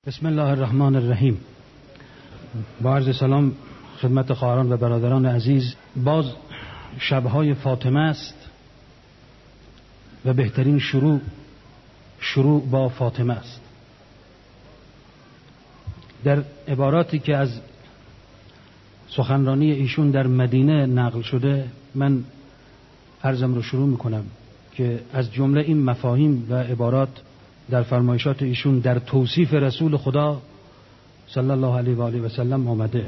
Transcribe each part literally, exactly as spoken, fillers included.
بسم الله الرحمن الرحیم. با عرض سلام خدمت خواهران و برادران عزیز، باز شبهای فاطمه است و بهترین شروع شروع با فاطمه است. در عباراتی که از سخنرانی ایشون در مدینه نقل شده، من عرضم رو شروع میکنم که از جمله این مفاهیم و عبارات در فرمایشات ایشون در توصیف رسول خدا صلی الله علیه و آله و سلم آمده.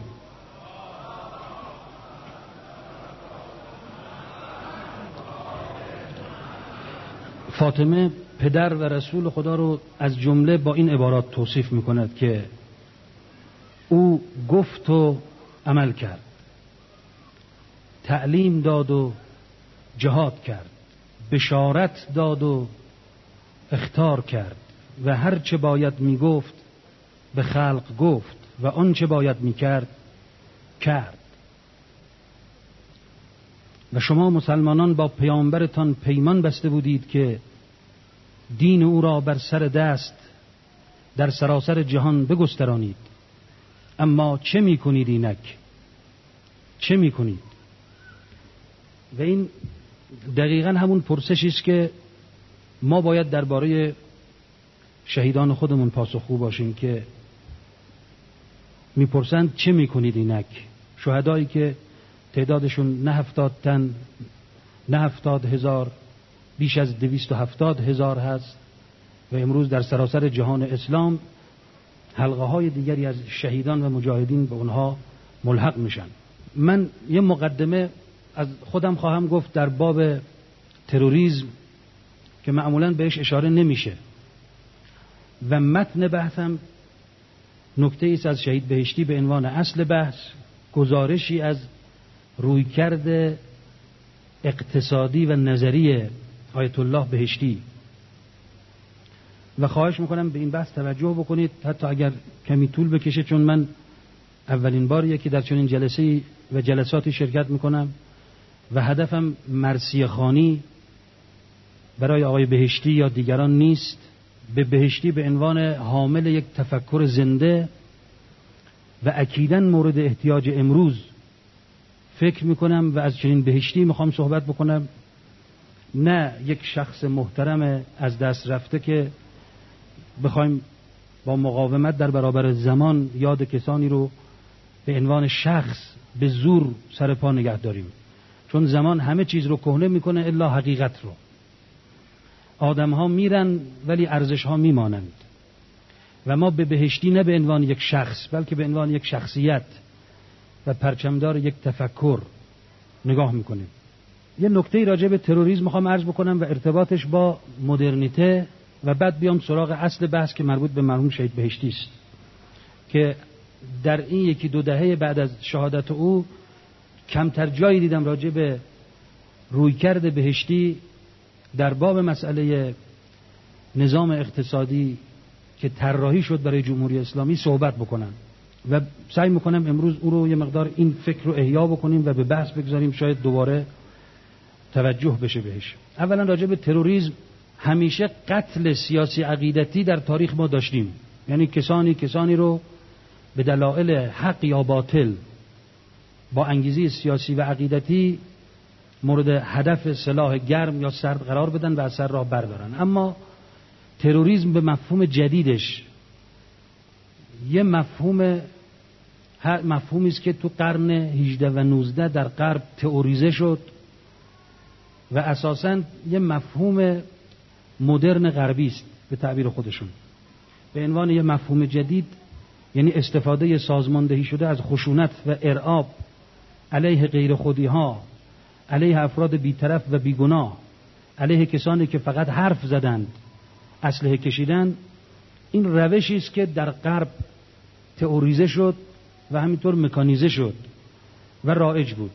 فاطمه پدر و رسول خدا رو از جمله با این عبارات توصیف میکند که او گفت و عمل کرد، تعلیم داد و جهاد کرد، بشارت داد و اخطار کرد و هر چه باید میگفت به خلق گفت و آن چه باید میکرد کرد. و شما مسلمانان با پیامبرتان پیمان بسته بودید که دین او را بر سر دست در سراسر جهان بگسترانید، اما چه میکنید اینک؟ چه میکنید؟ و این دقیقاً همون پرسشی است که ما باید درباره شهیدان خودمون پاسخگو باشیم که میپرسند چه میکنید اینک؟ شهدایی که تعدادشون نه هفتاد تن، نه هفتاد هزار، بیش از دویست و هفتاد هزار هست و امروز در سراسر جهان اسلام حلقه های دیگری از شهیدان و مجاهدین به اونها ملحق میشن. من یه مقدمه از خودم خواهم گفت در باب تروریسم که معمولاً بهش اشاره نمیشه و متن بحثم نکته ایست از شهید بهشتی به عنوان اصل بحث، گزارشی از رویکرد اقتصادی و نظری آیت الله بهشتی و خواهش میکنم به این بحث توجه بکنید، حتی اگر کمی طول بکشه، چون من اولین باریه که در چنین جلسه‌ای و جلساتی شرکت میکنم و هدفم مرثیه خوانی برای آقای بهشتی یا دیگران نیست. به بهشتی به عنوان حامل یک تفکر زنده و اکیداً مورد احتیاج امروز فکر میکنم و از چنین بهشتی میخوام صحبت بکنم، نه یک شخص محترم از دست رفته که بخوایم با مقاومت در برابر زمان یاد کسانی رو به عنوان شخص به زور سر پا نگه داریم، چون زمان همه چیز رو کهنه میکنه الا حقیقت رو. آدم ها میرن ولی ارزش ها میمانند و ما به بهشتی نه به عنوان یک شخص بلکه به عنوان یک شخصیت و پرچمدار یک تفکر نگاه میکنیم. یه نکته راجع به تروریسم میخوام عرض بکنم و ارتباطش با مدرنیته و بعد بیام سراغ اصل بحث که مربوط به مرحوم شهید بهشتی است که در این یکی دو دهه بعد از شهادت او کمتر جایی دیدم راجع به رویکرد بهشتی در باب مسئله نظام اقتصادی که طراحی شد برای جمهوری اسلامی صحبت بکنن و سعی میکنم امروز او رو یه مقدار این فکر رو احیا بکنیم و به بحث بگذاریم، شاید دوباره توجه بشه بهش. اولا راجع به تروریسم، همیشه قتل سیاسی عقیدتی در تاریخ ما داشتیم، یعنی کسانی کسانی رو به دلایل حق یا باطل با انگیزه سیاسی و عقیدتی مورد هدف سلاح گرم یا سرد قرار بدن و از سر راه بردارن. اما تروریسم به مفهوم جدیدش یه مفهوم مفهومی است که تو قرن هجده و نوزده در غرب تئوریزه شد و اساساً یه مفهوم مدرن غربی است به تعبیر خودشون، به عنوان یه مفهوم جدید، یعنی استفاده سازماندهی شده از خشونت و ارعاب علیه غیر خودی‌ها، علیه افراد بی‌طرف و بیگناه، علیه کسانی که فقط حرف زدند، اسلحه کشیدن. این روشی است که در غرب تئوریزه شد و همینطور مکانیزه شد و رایج بود.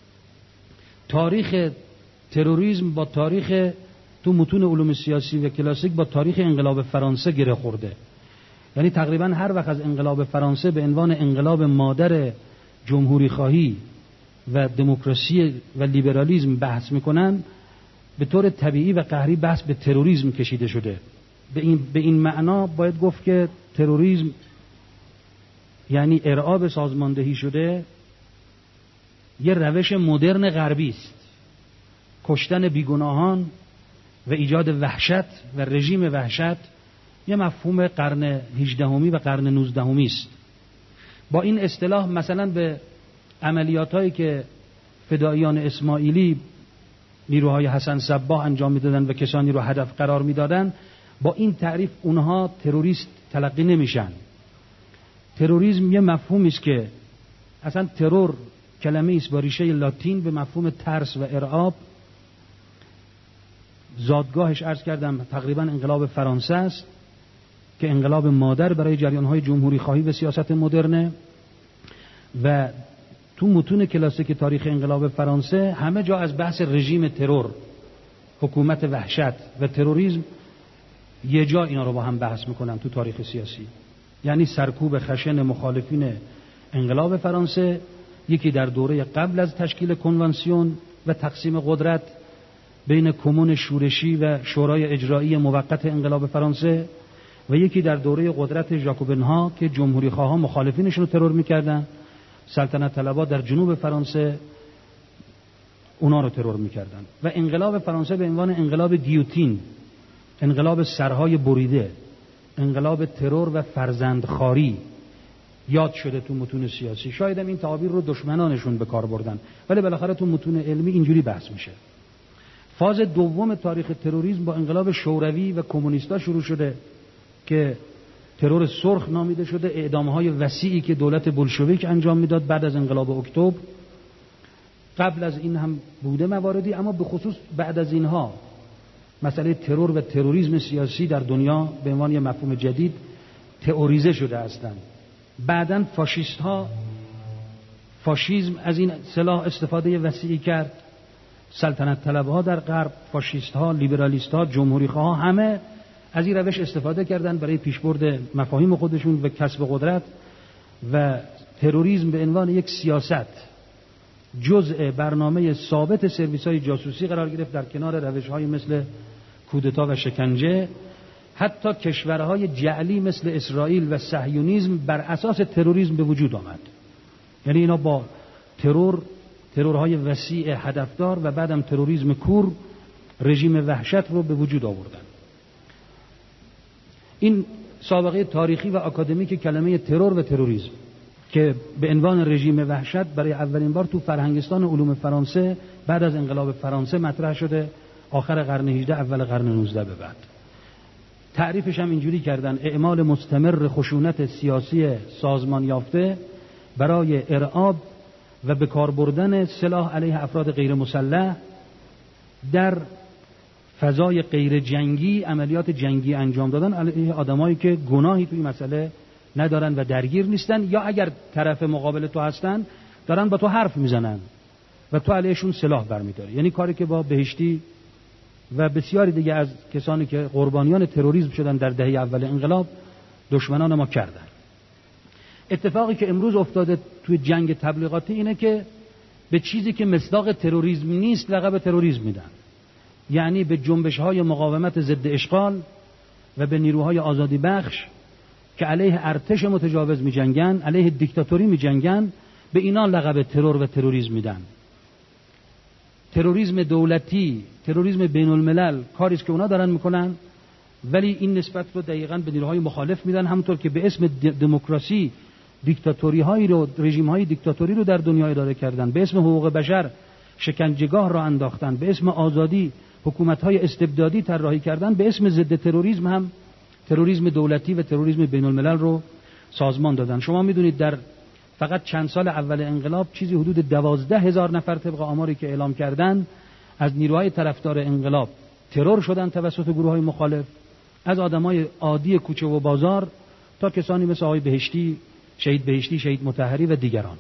تاریخ تروریسم با تاریخ تو متون علوم سیاسی و کلاسیک با تاریخ انقلاب فرانسه گره خورده. یعنی تقریبا هر وقت از انقلاب فرانسه به عنوان انقلاب مادر جمهوری خواهی و دموکراسی و لیبرالیسم بحث میکنن، به طور طبیعی و قهری بحث به تروریسم کشیده شده. به این به این معنا باید گفت که تروریسم یعنی ارعاب سازماندهی شده یه روش مدرن غربی است. کشتن بیگناهان و ایجاد وحشت و رژیم وحشت یه مفهوم قرن هجدهمی و قرن نوزدهمی است. با این اصطلاح مثلا به عملیاتایی که فداییان اسماعیلی نیروهای حسن صباح انجام میدادن و کسانی رو هدف قرار میدادن، با این تعریف اونها تروریست تلقی نمیشن. تروریسم یه مفهومی است که اصلا ترور کلمه است با ریشه لاتین به مفهوم ترس و ارعاب. زادگاهش عرض کردم تقریبا انقلاب فرانسه است که انقلاب مادر برای جریان‌های جمهوری خواهی و سیاست مدرنه و تو متون کلاسیک تاریخ انقلاب فرانسه همه جا از بحث رژیم ترور، حکومت وحشت و تروریسم یه جا اینا رو با هم بحث میکنن تو تاریخ سیاسی. یعنی سرکوب خشن مخالفین انقلاب فرانسه، یکی در دوره قبل از تشکیل کنوانسیون و تقسیم قدرت بین کمون شورشی و شورای اجرایی موقت انقلاب فرانسه، و یکی در دوره قدرت ژاکوبن‌ها که جمهوری خواها مخالفینشون رو ترور میکردن، سلطنت طلبها در جنوب فرانسه اونا رو ترور میکردن. و انقلاب فرانسه به عنوان انقلاب گیوتین، انقلاب سرهای بریده، انقلاب ترور و فرزندخواری یاد شده تو متون سیاسی. شاید هم این تعابیر رو دشمنانشون به کار بردن، ولی بالاخره تو متون علمی اینجوری بحث میشه. فاز دوم تاریخ تروریسم با انقلاب شوروی و کمونیستا شروع شده که ترور سرخ نامیده شده، اعدام‌های وسیعی که دولت بولشویک انجام میداد بعد از انقلاب اکتبر. قبل از این هم بوده مواردی، اما به خصوص بعد از اینها مسئله ترور و تروریسم سیاسی در دنیا به عنوان یک مفهوم جدید تئوریزه شده هستند. بعداً فاشیست ها فاشیسم از این سلاح استفاده وسیعی کرد. سلطنت طلبها در غرب، فاشیست ها، لیبرالیست ها، جمهوری خواه همه از این روش استفاده کردن برای پیشبرد مفاهیم خودشون و کسب قدرت. و تروریسم به عنوان یک سیاست جزء برنامه ثابت سرویس‌های جاسوسی قرار گرفت، در کنار روش‌های مثل کودتا و شکنجه. حتی کشورهای جعلی مثل اسرائیل و صهیونیسم بر اساس تروریسم به وجود آمد. یعنی اینا با ترور، ترورهای وسیع هدفدار و بعدم تروریسم کور، رژیم وحشت رو به وجود آوردن. این سابقه تاریخی و آکادمیک کلمه ترور و تروریسم که به عنوان رژیم وحشت برای اولین بار تو فرهنگستان علوم فرانسه بعد از انقلاب فرانسه مطرح شده، آخر قرن هجدهم اول قرن نوزدهم به بعد. تعریفش هم اینجوری کردن: اعمال مستمر خشونت سیاسی سازمان یافته برای ارعاب و به کار بردن سلاح علیه افراد غیر مسلح در فضای غیر جنگی، عملیات جنگی انجام دادن علیه آدمایی که گناهی توی مسئله ندارن و درگیر نیستن، یا اگر طرف مقابل تو هستن دارن با تو حرف میزنن و تو علیهشون سلاح برمیداری. یعنی کاری که با بهشتی و بسیاری دیگه از کسانی که قربانیان تروریسم شدن در دهه اول انقلاب دشمنان ما کردن. اتفاقی که امروز افتاده توی جنگ تبلیغاتی اینه که به چیزی که مصداق تروریسم نیست لقب تروریسم میدن. یعنی به جنبش‌های مقاومت ضد اشغال و به نیروهای آزادی بخش که علیه ارتش متجاوز می جنگن، علیه دیکتاتوری می جنگن، به اینا لقب ترور و تروریسم میدن. تروریسم دولتی، تروریسم بین الملل کاریست که اونا دارن میکنن، ولی این نسبت رو دقیقاً به نیروهای مخالف میدن. همونطور که به اسم دموکراسی دیکتاتوری هایی رو، رژیم های دیکتاتوری رو در دنیا اداره کردن، به اسم حقوق بشر شکنجهگاه را انداختن، به اسم آزادی حکومت های استبدادی طراحی کردن، به اسم ضد تروریسم هم تروریسم دولتی و تروریسم بین الملل رو سازمان دادن. شما میدونید در فقط چند سال اول انقلاب چیزی حدود دوازده هزار نفر طبق آماری که اعلام کردن از نیروهای طرفدار انقلاب ترور شدن توسط گروه‌های مخالف، از آدمای عادی کوچه و بازار تا کسانی مثل آقای بهشتی، شهید بهشتی، شهید مطهری و دیگران.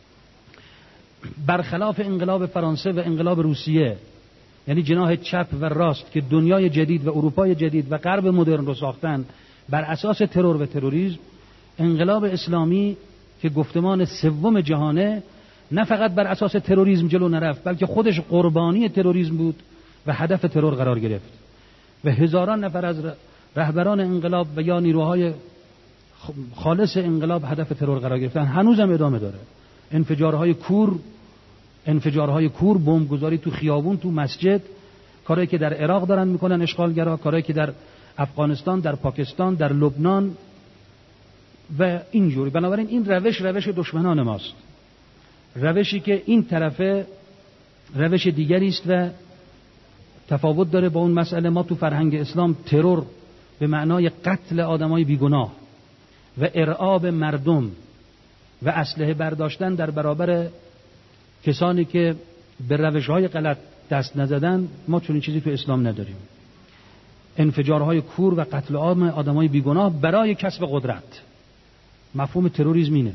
برخلاف انقلاب فرانسه و انقلاب روسیه، یعنی جناح چپ و راست که دنیای جدید و اروپای جدید و غرب مدرن رو ساختن بر اساس ترور و تروریسم، انقلاب اسلامی که گفتمان سوم جهانه نه فقط بر اساس تروریسم جلو نرفت، بلکه خودش قربانی تروریسم بود و هدف ترور قرار گرفت و هزاران نفر از رهبران انقلاب و یا نیروهای خالص انقلاب هدف ترور قرار گرفتن، هنوزم ادامه داره. انفجارهای کور، انفجارهای کور، بمبگذاری تو خیابون، تو مسجد، کاری که در عراق دارن میکنن اشغالگرا، کاری که در افغانستان، در پاکستان، در لبنان و اینجوری. بنابراین این روش روش دشمنان ماست، روشی که این طرفه روش دیگری است و تفاوت داره با اون مسئله. ما تو فرهنگ اسلام ترور به معنای قتل آدمای بیگناه و ارعاب مردم و اسلحه برداشتن در برابر کسانی که به روش‌های غلط دست نزدن، ما چنین چیزی تو اسلام نداریم. انفجارهای کور و قتل عام آدمای بیگناه برای کسب قدرت، مفهوم تروریسم اینه.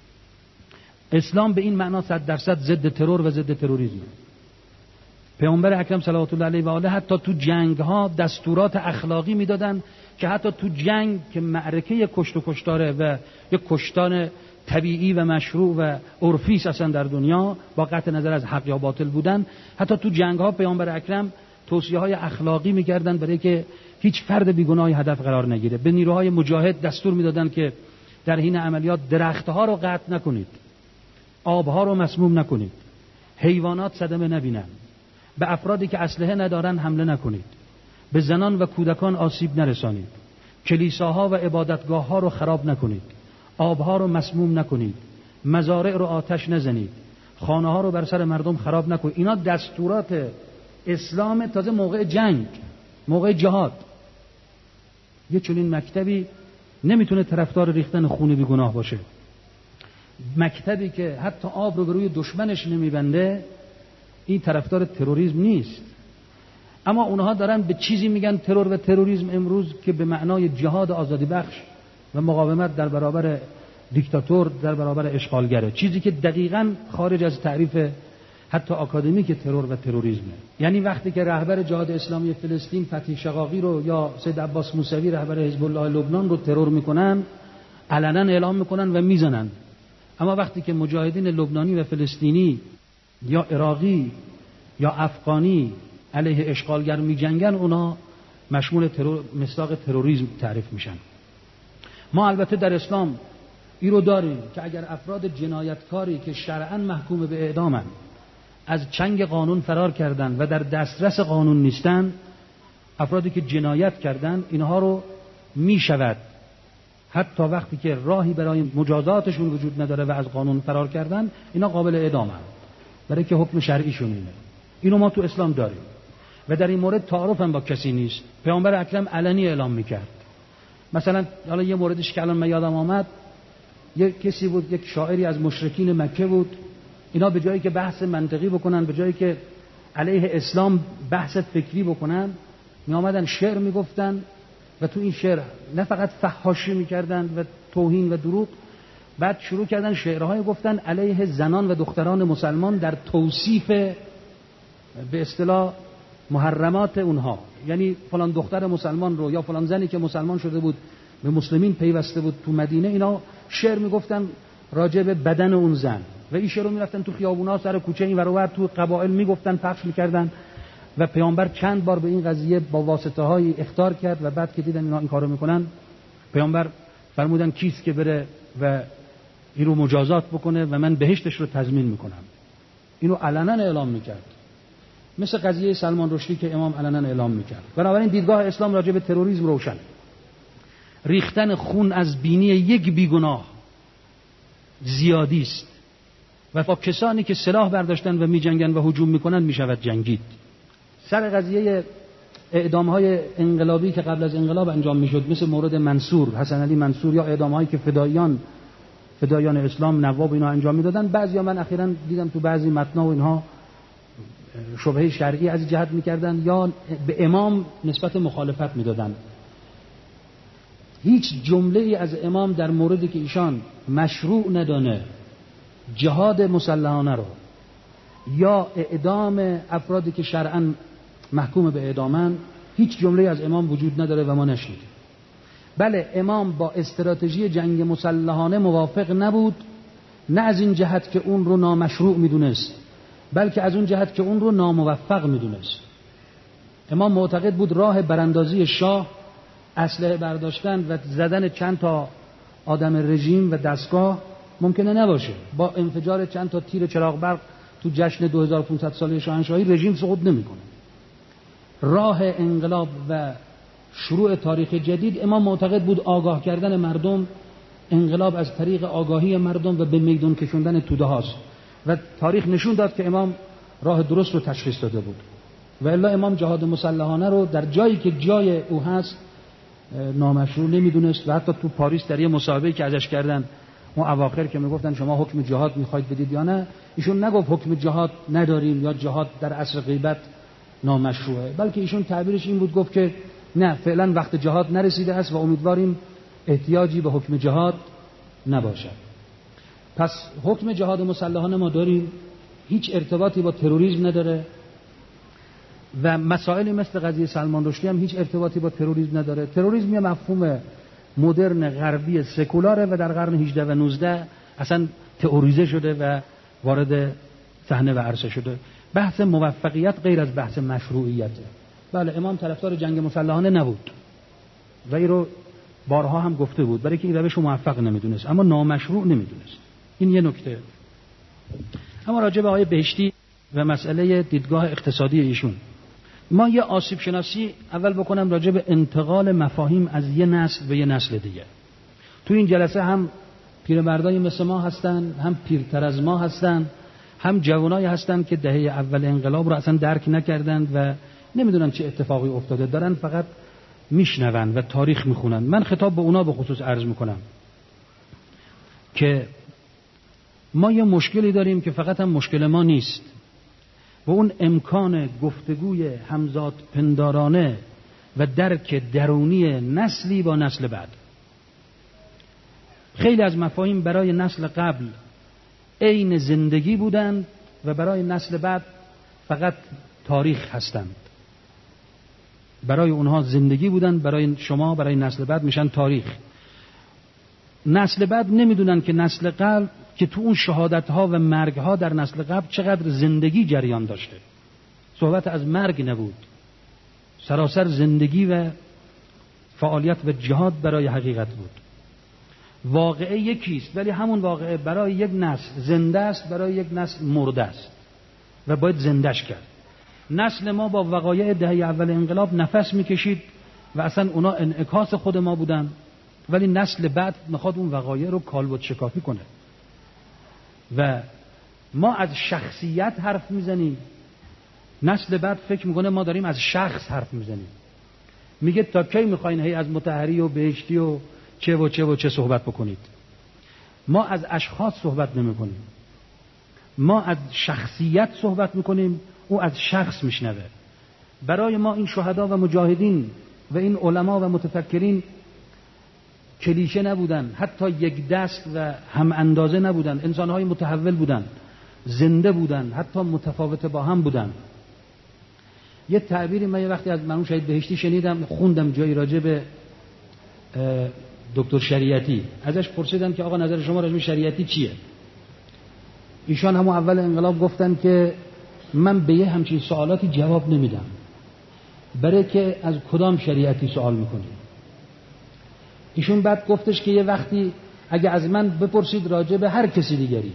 اسلام به این معنا صد درصد ضد ترور و ضد تروریسم. پیامبر اکرم صلوات الله علیه و آله حتی تو جنگ ها دستورات اخلاقی میدادن که حتی تو جنگ که معرکه کشت و کشتاره و یک کشتان طبیعی و مشروع و عرفی اصلا در دنیا با قطع نظر از حق یا باطل بودن، حتی تو جنگ ها پیامبر اکرم توصیه های اخلاقی میکردن برای که هیچ فرد بیگناهی هدف قرار نگیره. به نیروهای مجاهد دستور میدادن که در حین عملیات درختها رو قطع نکنید، آبها رو مسموم نکنید، حیوانات صدمه نبینن، به افرادی که اسلحه ندارن حمله نکنید، به زنان و کودکان آسیب نرسانید، کلیساها و عبادتگاهها رو خراب نکنید، آبها رو مسموم نکنید، مزارع رو آتش نزنید، خانه ها رو بر سر مردم خراب نکنید. اینا دستورات اسلام تازه موقع جنگ، موقع جهاد. یه چنین مکتبی نمیتونه طرفدار ریختن خون بیگناه باشه. مکتبی که حتی آب رو به روی دشمنش نمیبنده، این طرفدار تروریسم نیست. اما اونها دارن به چیزی میگن ترور و تروریسم امروز که به معنای جهاد آزادی بخش و مقاومت در برابر دیکتاتور، در برابر اشغالگره، چیزی که دقیقاً خارج از تعریف حتی آکادمیک ترور و تروریسمه. یعنی وقتی که رهبر جهاد اسلامی فلسطین فتحی شقاقی رو یا سید عباس موسوی رهبر حزب الله لبنان رو ترور میکنن، علنا اعلام میکنن و میزنن. اما وقتی که مجاهدین لبنانی و فلسطینی یا عراقی یا افغانی علیه اشغالگر میجنگن، اونا مشمول ترور، مصداق تروریسم تعریف میشن. ما البته در اسلام این رو داریم که اگر افراد جنایتکاری که شرعاً محکوم به اعدامن از چنگ قانون فرار کردن و در دسترس قانون نیستن، افرادی که جنایت کردن، اینها رو میشود حتی وقتی که راهی برای مجازاتشون وجود نداره و از قانون فرار کردن، اینا قابل اعدامن برای که حکم شرعیشون اینه. اینو ما تو اسلام داریم و در این مورد تعارف هم با کسی نیست. پیامبر اکرم علنی اعلام میکرد. مثلا حالا یه موردش که الان من یادم آمد، یک کسی بود، یک شاعری از مشرکین مکه بود. اینا به جایی که بحث منطقی بکنن، به جایی که علیه اسلام بحث فکری بکنن، می آمدن شعر میگفتن و تو این شعر نه فقط فحاشی میکردن و توهین و دروغ، بعد شروع کردن شعرهای گفتن علیه زنان و دختران مسلمان در توصیف به اصطلاح محرمات اونها. یعنی فلان دختر مسلمان رو یا فلان زنی که مسلمان شده بود به مسلمین پیوسته بود تو مدینه، اینا شعر میگفتن راجع به بدن اون زن و این شعر رو میرفتن تو خیابونا سر کوچه این ور اون ور تو قبایل میگفتن، پخش میکردن و پیامبر چند بار به این قضیه با واسطه های اخطار کرد و بعد که دیدن اینا این کارو میکنن، پیامبر فرمودن کیست که بره و این رو مجازات بکنه و من بهشتش رو تضمین میکنم. اینو علنا اعلام میکرد، مثل قضیه سلمان رشدی که امام علنا اعلام میکرد. بنابراین دیدگاه اسلام راجع به تروریسم روشن. ریختن خون از بینی یک بیگناه زیادی است و با کسانی که سلاح برداشتن و میجنگن و هجوم میکنن میشود جنگید. سر قضیه اعدام‌های انقلابی که قبل از انقلاب انجام میشد، مثل مورد منصور، حسن علی منصور، یا اعدام‌هایی که فدایان فدایان اسلام نواب اینا انجام میدادن، بعضیا من اخیراً دیدم تو بعضی متنا و اینها شبهه شرعی از جهت میکردن یا به امام نسبت مخالفت میدادن. هیچ جمله ای از امام در موردی که ایشان مشروع ندانه جهاد مسلحانه رو یا اعدام افرادی که شرعاً محکوم به اعدامن، هیچ جمله از امام وجود نداره و ما نشنیدیم. بله، امام با استراتژی جنگ مسلحانه موافق نبود، نه از این جهت که اون رو نامشروع میدونست، بلکه از اون جهت که اون رو ناموفق میدونست. امام معتقد بود راه براندازی شاه، اسلحه برداشتن و زدن چند تا آدم رژیم و دستگاه ممکنه نباشه. با انفجار چند تا تیر چراغ برق تو جشن دو هزار و پانصد ساله شاهنشاهی رژیم سقوط نمیکنه. راه انقلاب و شروع تاریخ جدید امام معتقد بود آگاه کردن مردم، انقلاب از طریق آگاهی مردم و به میدان کشوندن توده هاست و تاریخ نشون داد که امام راه درست رو تشخیص داده بود. و الا امام جهاد مسلحانه رو در جایی که جای او هست نامشروع نمیدونست و حتی تو پاریس در یه مصاحبه‌ای که ازش کردن اون اواخر که میگفتن شما حکم جهاد میخواید بدید یا نه، ایشون نگفت حکم جهاد نداریم یا جهاد در عصر غیبت نامشروعه، بلکه ایشون تعبیرش این بود، گفت که نه فعلا وقت جهاد نرسیده است و امیدواریم احتیاجی به حکم جهاد نباشد. پس حکم جهاد مسلحانه ما داریم، هیچ ارتباطی با تروریسم نداره و مسائلی مثل قضیه سلمان رشدی هم هیچ ارتباطی با تروریسم نداره. تروریسم یه مفهوم مدرن غربی سکولاره و در قرن هجده و نوزده اصلا تئوریزه شده و وارد صحنه و عرصه شده. بحث موفقیت غیر از بحث مشروعیته. بله امام طرفدار جنگ مسلحانه نبود و این رو بارها هم گفته بود، برای که این روش رو موفق نمیدونست، اما نامشروع نمیدونست. این یه نکته. اما راجع به آقای بهشتی و مسئله دیدگاه اقتصادی ایشون، ما یه آسیب شناسی اول بکنم راجع به انتقال مفاهیم از یه نسل به یه نسل دیگه. تو این جلسه هم پیرمردای مثل ما هستن، هم پیرتر از ما هستن، هم جوانایی هستن که دهه اول انقلاب رو اصلا درک نکردند و نمیدونن چه اتفاقی افتاده، دارن فقط میشنون و تاریخ میخونن. من خطاب به اونا به خصوص عرض میکنم که ما یه مشکلی داریم که فقط هم مشکل ما نیست و اون امکان گفتگوی همزاد پندارانه و درک درونی نسلی با نسل بعد. خیلی از مفاهیم برای نسل قبل عین زندگی بودند و برای نسل بعد فقط تاریخ هستند. برای اونها زندگی بودند، برای شما برای نسل بعد میشن تاریخ. نسل بعد نمیدونن که نسل قبل که تو اون شهادت‌ها و مرگ‌ها در نسل قبل چقدر زندگی جریان داشته. صحبت از مرگ نبود، سراسر زندگی و فعالیت و جهاد برای حقیقت بود. واقعه یکیست ولی همون واقعه برای یک نسل زنده است، برای یک نسل مرده است و باید زندهش کرد. نسل ما با وقایع دهه اول انقلاب نفس میکشید و اصلا اونا انعکاس خود ما بودن، ولی نسل بعد میخواد اون وقایع رو کالبد شکافی کنه و ما از شخصیت حرف میزنیم، نسل بعد فکر میکنه ما داریم از شخص حرف میزنیم. میگه تا کی میخواین هی از مطهری و بهشتی و چه و چه و چه صحبت بکنید؟ ما از اشخاص صحبت نمیکنیم، ما از شخصیت صحبت میکنیم، او از شخص میشنوه. برای ما این شهدا و مجاهدین و این علما و متفکرین کلیشه نبودن، حتی یک دست و هم اندازه نبودن، انسانهای متحول بودن، زنده بودن، حتی متفاوت با هم بودن. یه تعبیری من یه وقتی از مرحوم شهید بهشتی شنیدم، خوندم جایی راجع به دکتر شریعتی، ازش پرسیدم که آقا نظر شما راجع به شریعتی چیه؟ ایشان همون اول انقلاب گفتن که من به یه همچین سوالاتی جواب نمیدم، برای که از کدام شریعتی سوال میکنی؟ ایشون بعد گفتش که یه وقتی اگه از من بپرسید راجع به هر کسی دیگری،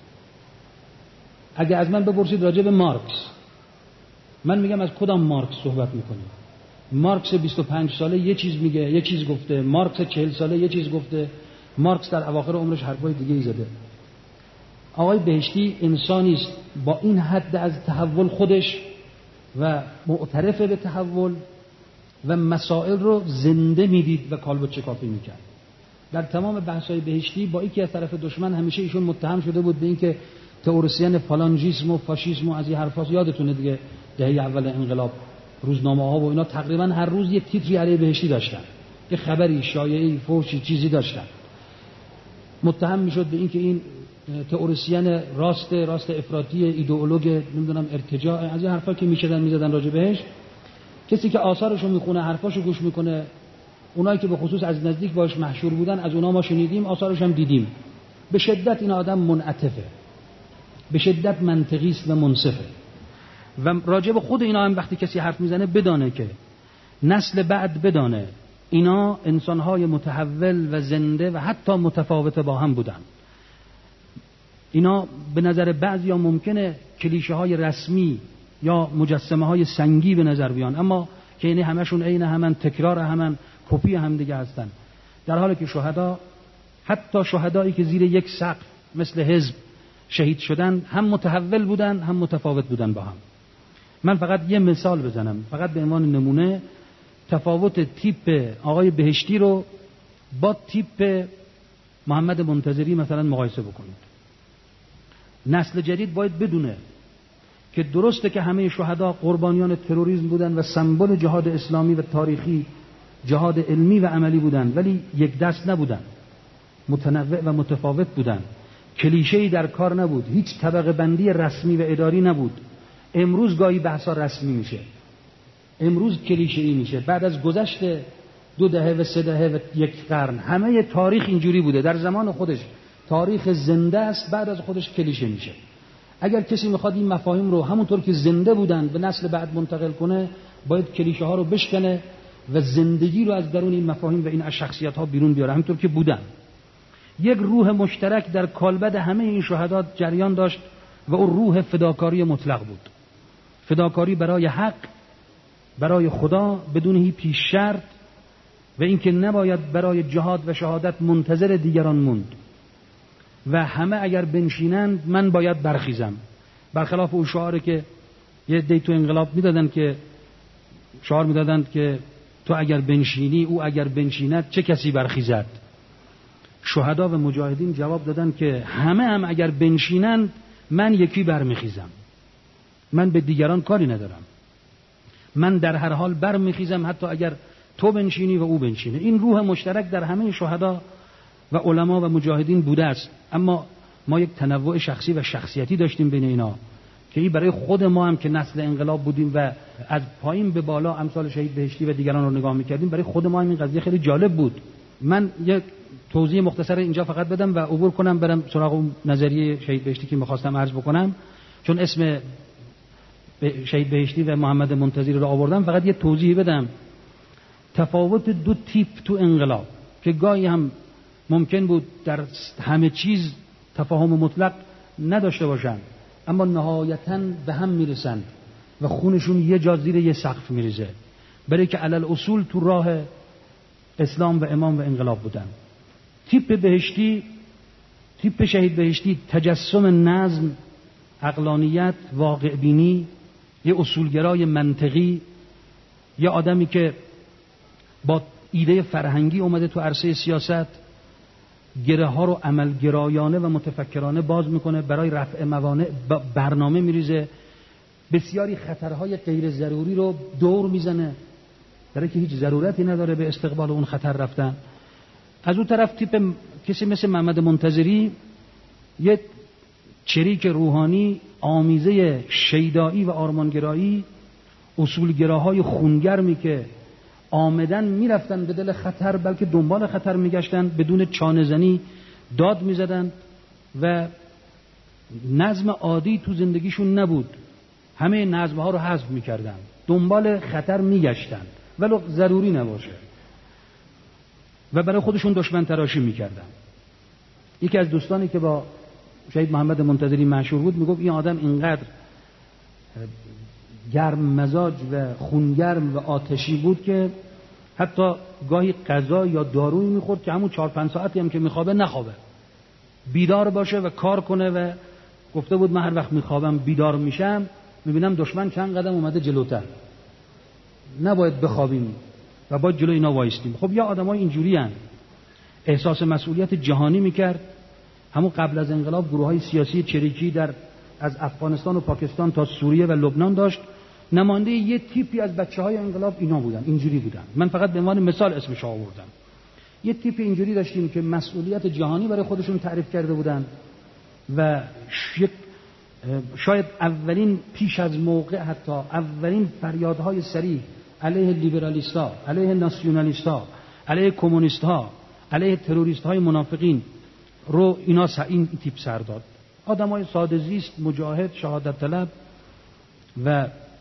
اگه از من بپرسید راجع به مارکس، من میگم از کدام مارکس صحبت میکنی؟ مارکس بیست و پنج ساله یه چیز میگه، یه چیز گفته، مارکس چهل ساله یه چیز گفته، مارکس در اواخر عمرش حرفای دیگه ای زده. آقای بهشتی انسانی است با این حد از تحول خودش و معترف به تحول و مسائل رو زنده میدید و کالبد شکافی میکرد. در تمام بحث‌های بهشتی با یکی از طرف دشمن همیشه ایشون متهم شده بود به اینکه تئوریسین فالانژیسم و فاشیسم و از این حرفا، یادتونه دیگه دهه اول انقلاب روزنامه‌ها و اینا تقریبا هر روز یک تیتری علیه بهشتی داشتن، یه خبری، شایعه‌ای، فوشی، چیزی داشتن. متهم میشد به اینکه این تئوریسین راست راست افراطی، ایدئولوژ، نمیدونم ارتجاع، از این حرفا که میشدن میزدن راجع بهش. کسی که آثارشو میخونه، حرفاشو گوش میکنه، اونایی که به خصوص از نزدیک باش مشهور بودن، از اونا ما شنیدیم، آثارش هم دیدیم. به شدت این آدم منعطفه، به شدت منطقی است و منصفه و راجع به خود اینا هم وقتی کسی حرف میزنه بدانه که نسل بعد بدانه اینا انسانهای متحول و زنده و حتی متفاوت با هم بودن. اینا به نظر بعضیا ممکنه کلیشه های رسمی یا مجسمه های سنگی به نظر بیان، اما که اینه همشون عین همن، تکرار همن، کپی هم دیگه هستن، در حالی که شهدا، حتی شهدایی که زیر یک سقف مثل حزب شهید شدن، هم متحول بودن هم متفاوت بودن با هم. من فقط یه مثال بزنم، فقط به عنوان نمونه، تفاوت تیپ آقای بهشتی رو با تیپ محمد منتظری مثلا مقایسه بکنید. نسل جدید باید بدونه که درسته که همه شهدا قربانیان تروریسم بودن و سمبل جهاد اسلامی و تاریخی، جهاد علمی و عملی بودن، ولی یک دست نبودن، متنوع و متفاوت بودن، کلیشه‌ای در کار نبود، هیچ طبقه بندی رسمی و اداری نبود. امروز گاهی بحثا رسمی میشه، امروز کلیشه‌ای میشه، بعد از گذشت دو دهه و سه دهه و یک قرن همه تاریخ اینجوری بوده، در زمان خودش تاریخ زنده است، بعد از خودش کلیشه میشه. اگر کسی میخواد این مفاهیم رو همونطور که زنده بودن به نسل بعد منتقل کنه، باید کلیشه ها رو بشکنه و زندگی رو از درون این مفاهیم و این شخصیت ها بیرون بیاره همونطور که بودن. یک روح مشترک در کالبد همه این شهدا جریان داشت و اون روح فداکاری مطلق بود. فداکاری برای حق، برای خدا بدون هیچ پیش شرط، و اینکه نباید برای جهاد و شهادت منتظر دیگران موند و همه اگر بنشینند من باید برخیزم. برخلاف اون شعاری که یه دی تو انقلاب میدادن که شعار میدادن که تو اگر بنشینی او اگر بنشیند چه کسی برخیزد. شهدا و مجاهدین جواب دادن که همه هم اگر بنشینند من یکی برمیخیزم، من به دیگران کاری ندارم، من در هر حال برمیخیزم حتی اگر تو بنشینی و او بنشینه. این روح مشترک در همه شهدا و علما و مجاهدین بوده است. اما ما یک تنوع شخصی و شخصیتی داشتیم بین اینا که این برای خود ما هم که نسل انقلاب بودیم و از پایین به بالا امثال شهید بهشتی و دیگران رو نگاه میکردیم، برای خود ما هم این قضیه خیلی جالب بود. من یک توضیح مختصر اینجا فقط بدم و عبور کنم برم سراغ اون نظریه شهید بهشتی که میخواستم عرض بکنم. چون اسم شهید بهشتی و محمد منتظری رو آوردم، فقط یه توضیح بدم. تفاوت دو تیپ تو انقلاب که گاهی هم ممکن بود در همه چیز تفاهم مطلق نداشته باشند، اما نهایتاً به هم میرسند و خونشون یه جا زیر یه سقف میریزه، برای که علل اصول تو راه اسلام و امام و انقلاب بودن. تیپ بهشتی، تیپ شهید بهشتی تجسم نظم، عقلانیت، واقع بینی، یه اصولگرای منطقی، یه آدمی که با ایده فرهنگی اومده تو عرصه سیاست، گره ها رو عملگرایانه و متفکرانه باز میکنه، برای رفع موانع برنامه میریزه، بسیاری خطرهای غیر ضروری رو دور میزنه برای که هیچ ضرورتی نداره به استقبال اون خطر رفتن. از اون طرف تیپ کسی مثل محمد منتظری، یه چریک روحانی آمیزه شیدایی و آرمانگرایی، اصولگراهای خونگرمی که آمدن میرفتن به دل خطر، بلکه دنبال خطر میگشتن، بدون چانه زنی داد میزدن و نظم عادی تو زندگیشون نبود. همه نظمها رو حذف میکردن، دنبال خطر میگشتن ولو ضروری نباشه و برای خودشون دشمن تراشی میکردن. یکی از دوستانی که با شهید محمد منتظری مشهور بود میگفت این آدم اینقدر گرم مزاج و خونگرم و آتشی بود که حتی گاهی غذا یا دارویی میخورد که همون چهار پنج ساعتی هم که میخوابه نخوابه، بیدار باشه و کار کنه. و گفته بود من هر وقت میخوابم بیدار میشم میبینم دشمن چند قدم اومده جلوتر، نباید بخوابیم و باید جلو اینا وایستیم. خب یا آدمای اینجوری هن. احساس مسئولیت جهانی میکرد. همون قبل از انقلاب گروه‌های سیاسی چریکی در از افغانستان و پاکستان تا سوریه و لبنان داشت. نماینده یه تیپی از بچه‌های انقلاب اینا بودن، اینجوری بودن. من فقط به عنوان مثال اسمش آوردم. یه تیپ اینجوری داشتیم که مسئولیت جهانی برای خودشون تعریف کرده بودن و شاید اولین پیش از موقع حتی اولین فریادهای صریح علیه لیبرالیستا، علیه ناسیونالیستا، علیه کمونیست‌ها، علیه تروریست‌های منافقین رو اینا این تیپ سر داد. آدمای ساده زیست، مجاهد، شهادت طلب و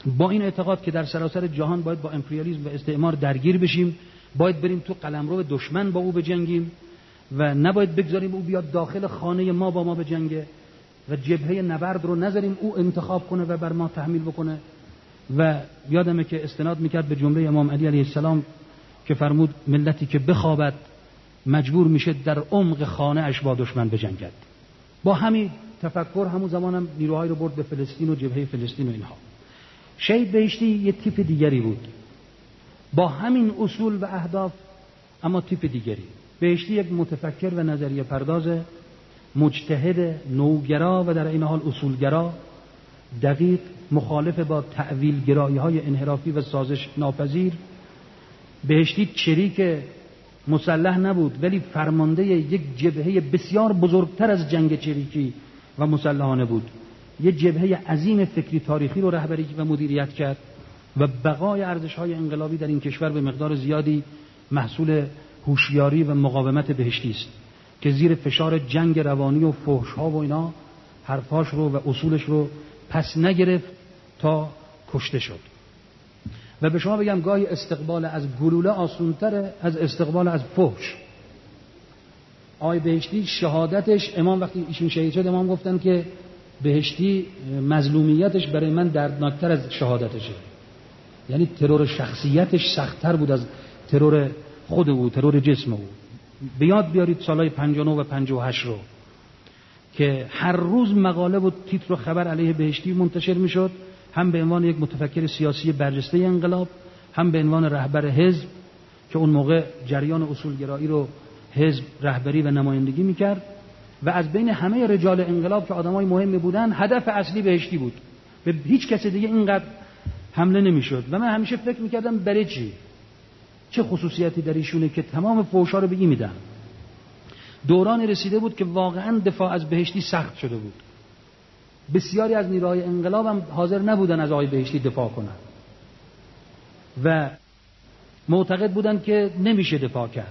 با این اعتقاد که در سراسر جهان باید با امپریالیسم و استعمار درگیر بشیم، باید بریم تو قلمرو دشمن با او بجنگیم و نباید بگذاریم او بیاد داخل خانه ما با ما بجنگه و جبهه نبرد رو نذاریم او انتخاب کنه و بر ما تحمیل بکنه. و یادمه که استناد میکرد به جمله امام علی علیه السلام که فرمود ملتی که بخوابد مجبور میشه در عمق خانه اش با دشمن بجنگد. با همین تفکر همون زمانم هم نیروهایی رو برد به فلسطین و جبهه فلسطین و اینها. شهید بهشتی یه تیپ دیگری بود با همین اصول و اهداف، اما تیپ دیگری. بهشتی یک متفکر و نظریه پرداز مجتهد نوگرا و در این حال اصولگرا، دقیق، مخالف با تأویل گرایی های انحرافی و سازش ناپذیر. بهشتی چریک مسلح نبود ولی فرمانده یک جبهه بسیار بزرگتر از جنگ چریکی و مسلحانه بود. یک جبهه عظیم فکری تاریخی رو رهبری و مدیریت کرد و بقای ارزش‌های انقلابی در این کشور به مقدار زیادی محصول هوشیاری و مقاومت بهشتی است که زیر فشار جنگ روانی و فحش‌ها و اینا حرفاش رو و اصولش رو پس نگرفت تا کشته شد. و به شما بگم گاهی استقبال از گلوله آسان‌تره از استقبال از فحش. آقای بهشتی شهادتش، امام وقتی ایشون شهید شد امام گفتن که بهشتی مظلومیتش برای من دردناکتر از شهادتشه، یعنی ترور شخصیتش سخت‌تر بود از ترور خود او، ترور جسم او. بیاد بیارید سالهای پنجاه و نه و پنجاه و هشت رو که هر روز مقاله و تیتر و خبر علیه بهشتی منتشر میشد، هم به عنوان یک متفکر سیاسی برجسته انقلاب، هم به عنوان رهبر حزب که اون موقع جریان اصولگرایی رو حزب رهبری و نمایندگی میکرد و از بین همه رجال انقلاب که آدمای مهمی بودن هدف اصلی بهشتی بود. به هیچ کس دیگه اینقدر حمله نمیشد و من همیشه فکر میکردم برای چی؟ چه خصوصیتی در ایشونه که تمام فحشا رو به این میدن؟ دوران رسیده بود که واقعا دفاع از بهشتی سخت شده بود. بسیاری از نیروهای انقلاب هم حاضر نبودن از آقای بهشتی دفاع کنن و معتقد بودن که نمیشه دفاع کرد.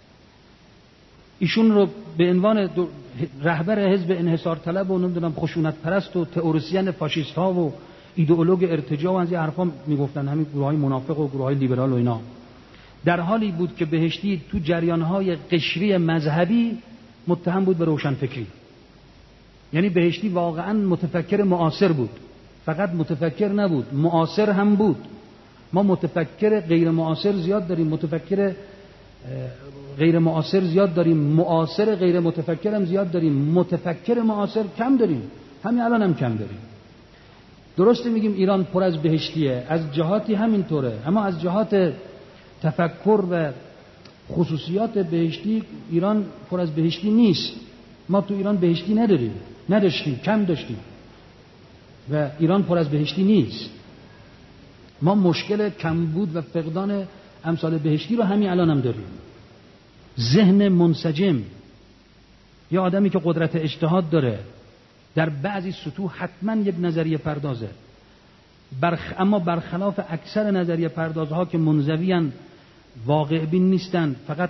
ایشون رو به عنوان رهبر حزب انحصار طلب و نمیدونم خشونت پرست و تئوریسین فاشیست ها و ایدئولوژ ارتجاع و از این حرفا میگفتن، همین گروه های منافق و گروه های لیبرال و اینا. در حالی بود که بهشتی تو جریان های قشری مذهبی متهم بود به روشنفکری. یعنی بهشتی واقعا متفکر معاصر بود، فقط متفکر نبود، معاصر هم بود. ما متفکر غیر معاصر زیاد داریم، متفکر غیر معاصر زیاد داریم، معاصر غیر متفکر هم زیاد داریم، متفکر معاصر کم داریم، همین الان هم کم داریم. درسته میگیم ایران پر از بهشتیه، از جهاتی همینطوره، اما از جهات تفکر و خصوصیات بهشتی ایران پر از بهشتی نیست. ما تو ایران بهشتی نداریم، نداشتیم، کم داشتیم و ایران پر از بهشتی نیست. ما مشکل کمبود و فقدان امثال بهشتی رو همین الان هم داریم. ذهن منسجم، یا آدمی که قدرت اجتهاد داره در بعضی سطوح حتما یک نظریه پردازه، برخ... اما برخلاف اکثر نظریه پردازها که منزویان، واقع بین نیستن، فقط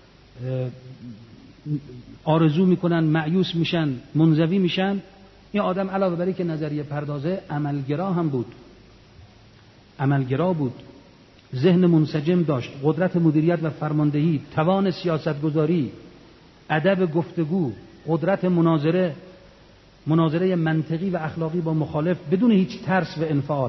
آرزو میکنن، مایوس میشن، منزوی میشن. این آدم علاوه بر اینکه نظریه پردازه عملگرا هم بود، عملگرا بود، ذهن منسجم داشت، قدرت مدیریت و فرماندهی، توان سیاستگذاری، ادب گفتگو، قدرت مناظره، مناظره منطقی و اخلاقی با مخالف بدون هیچ ترس و انفعال،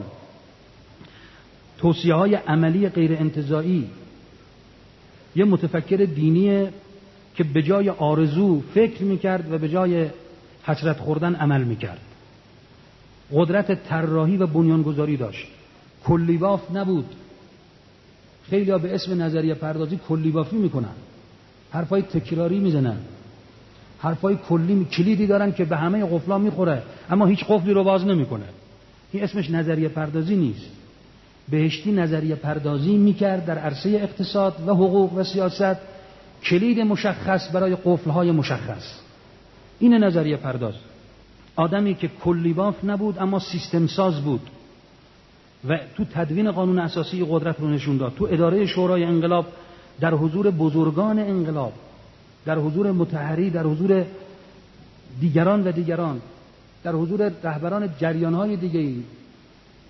توصیه های عملی غیر انتزاعی. یه متفکر دینی که به جای آرزو فکر میکرد و به جای حسرت خوردن عمل میکرد. قدرت طراحی و بنیانگذاری داشت، کلی‌باف نبود. خیلی ها به اسم نظریه پردازی کلی‌بافی میکنن، حرفای تکراری میزنن، حرفای کلی کلیدی دارن که به همه قفلا میخوره اما هیچ قفلی رو باز نمیکنه. این اسمش نظریه پردازی نیست. بهشتی نظریه پردازی میکرد در عرصه اقتصاد و حقوق و سیاست، کلید مشخص برای قفلهای مشخص. این نظریه پرداز. آدمی که کلی‌باف نبود اما سیستم ساز بود و تو تدوین قانون اساسی قدرت رو نشون داد، تو اداره شورای انقلاب، در حضور بزرگان انقلاب، در حضور مطهری، در حضور دیگران و دیگران، در حضور رهبران جریان‌های دیگه‌ای،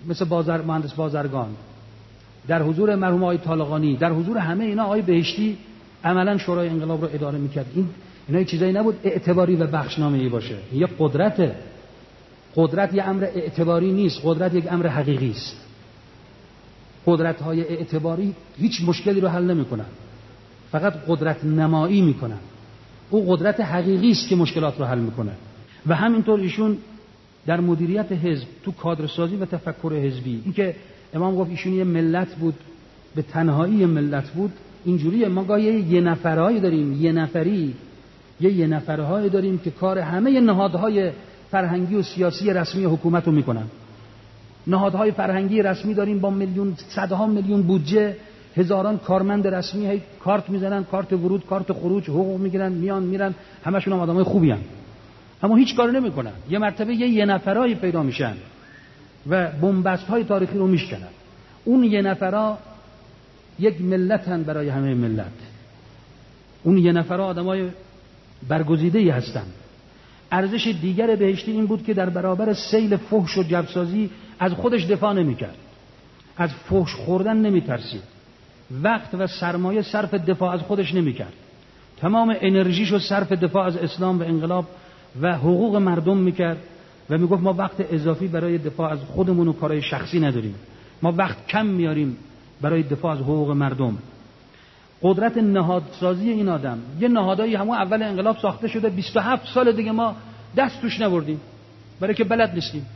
مثل بازر مهندس بازرگان، در حضور مرحوم آقای طالقانی، در حضور همه اینا آقای بهشتی عملا شورای انقلاب رو اداره میکرد. این اینا چیزایی نبود اعتباری و بخشنامه‌ای باشه. یه قدرته. قدرت یه امر اعتباری نیست، قدرت یک امر حقیقی است. قدرت‌های اعتباری هیچ مشکلی رو حل نمی‌کنن، فقط قدرت نمایی می‌کنن. او قدرت حقیقی است که مشکلات رو حل می‌کنه. و همینطور ایشون در مدیریت حزب، تو کادرسازی و تفکر حزبی، این که امام گفت ایشون یه ملت بود، به تنهایی ملت بود، اینجوریه. ما گاهی یه نفرهایی داریم، یه نفری یه یه نفرهایی داریم که کار همه نهادهای فرهنگی و سیاسی رسمی حکومت رو میکنن. نهادهای فرهنگی رسمی داریم با میلیون، صدها میلیون بودجه، هزاران کارمند رسمی، هی کارت میزنن، کارت ورود، کارت خروج، حقوق میگیرن، میان میرن، همشون هم آدمای خوبی هستن، اما هیچ کاری نمیکنن. یه مرتبه یه یه نفرایی پیدا میشن و بنبست‌های تاریخی رو میشکنن. اون یه نفرا یک ملتن برای همه ملت. اون یه نفرا آدمای برگزیده‌ای هستن. ارزش دیگر بهشتی این بود که در برابر سیل فحش و جبسازی از خودش دفاع نمی‌کرد. از فحش خوردن نمی‌ترسید. وقت و سرمایه صرف دفاع از خودش نمی‌کرد. تمام انرژیشو صرف دفاع از اسلام و انقلاب و حقوق مردم می‌کرد و میگفت ما وقت اضافی برای دفاع از خودمون و کارهای شخصی نداریم. ما وقت کم میاریم برای دفاع از حقوق مردم. قدرت نهادسازی این آدم، یه نهادایی همون اول انقلاب ساخته شده، بیست و هفت سال دیگه ما دست توش نبردیم برای که بلد نیستیم.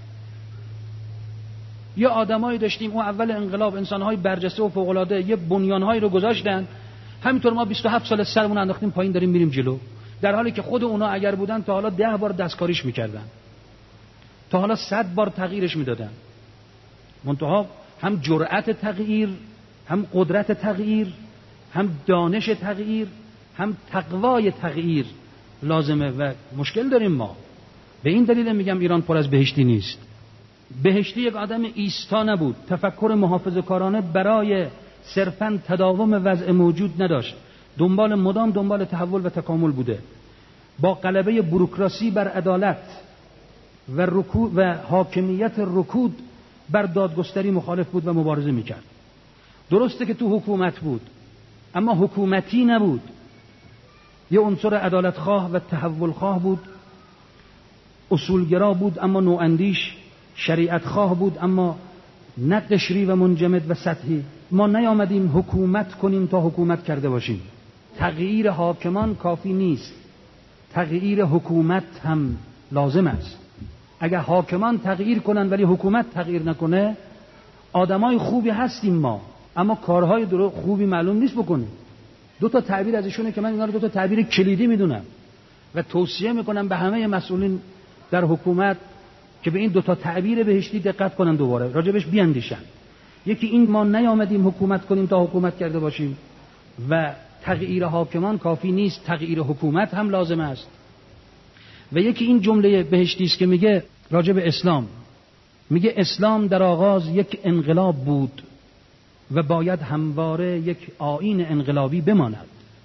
یه آدمایی داشتیم اون اول انقلاب، انسان‌های برجسته و فوق‌العاده، یه بنیان‌هایی رو گذاشتن، همینطور ما بیست و هفت سال سرمون انداختیم پایین، داریم میریم جلو، در حالی که خود اونا اگر بودن تا حالا ده بار دستکاریش میکردن، تا حالا صد بار تغییرش میدادن. منتها هم جرأت تغییر، هم قدرت تغییر، هم دانش تغییر، هم تقوای تغییر لازمه و مشکل داریم ما. به این دلیل میگم ایران پر از بهشتی نیست. بهشتی یک آدم ایستا نبود، تفکر محافظه‌کارانه برای صرفاً تداوم وضع موجود نداشت، دنبال مدام دنبال تحول و تکامل بوده. با غلبه بوروکراسی بر عدالت و رکود و حاکمیت رکود بر دادگستری مخالف بود و مبارزه میکرد. درسته که تو حکومت بود، اما حکومتی نبود. یه عنصر عدالت خواه و تحول خواه بود، اصولگرا بود اما نواندیش، شریعت خواه بود اما نه قشری و منجمد و سطحی. ما نیامدیم حکومت کنیم تا حکومت کرده باشیم. تغییر حاکمان کافی نیست، تغییر حکومت هم لازم است. اگر حاکمان تغییر کنن ولی حکومت تغییر نکنه، آدمای خوبی هستیم ما، اما کارهای درست خوبی معلوم نیست بکنیم. دو تا تعبیر ازشونه که من اینا رو دو تا تعبیر کلیدی میدونم و توصیه میکنم به همه مسئولین در حکومت که به این دو تا تعبیر بهشتی دقت کنن، دوباره راجبش بیاندیشن. یکی این ما نیامدیم حکومت کنیم تا حکومت کرده باشیم و تغییر حاکمان کافی نیست، تغییر حکومت هم لازم است. و یکی این جمله بهشتی است که میگه راجب اسلام، میگه اسلام در آغاز یک انقلاب بود و باید همواره یک آیین انقلابی بماند.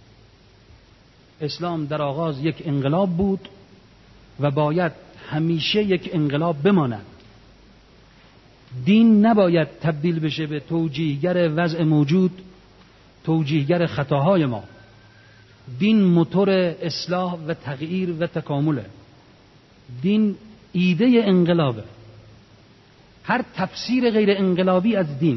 اسلام در آغاز یک انقلاب بود و باید همیشه یک انقلاب بماند. دین نباید تبدیل بشه به توجیهگر وضع موجود، توجیهگر خطاهای ما. دین موتور اصلاح و تغییر و تکامله. دین ایده انقلابه. هر تفسیر غیر انقلابی از دین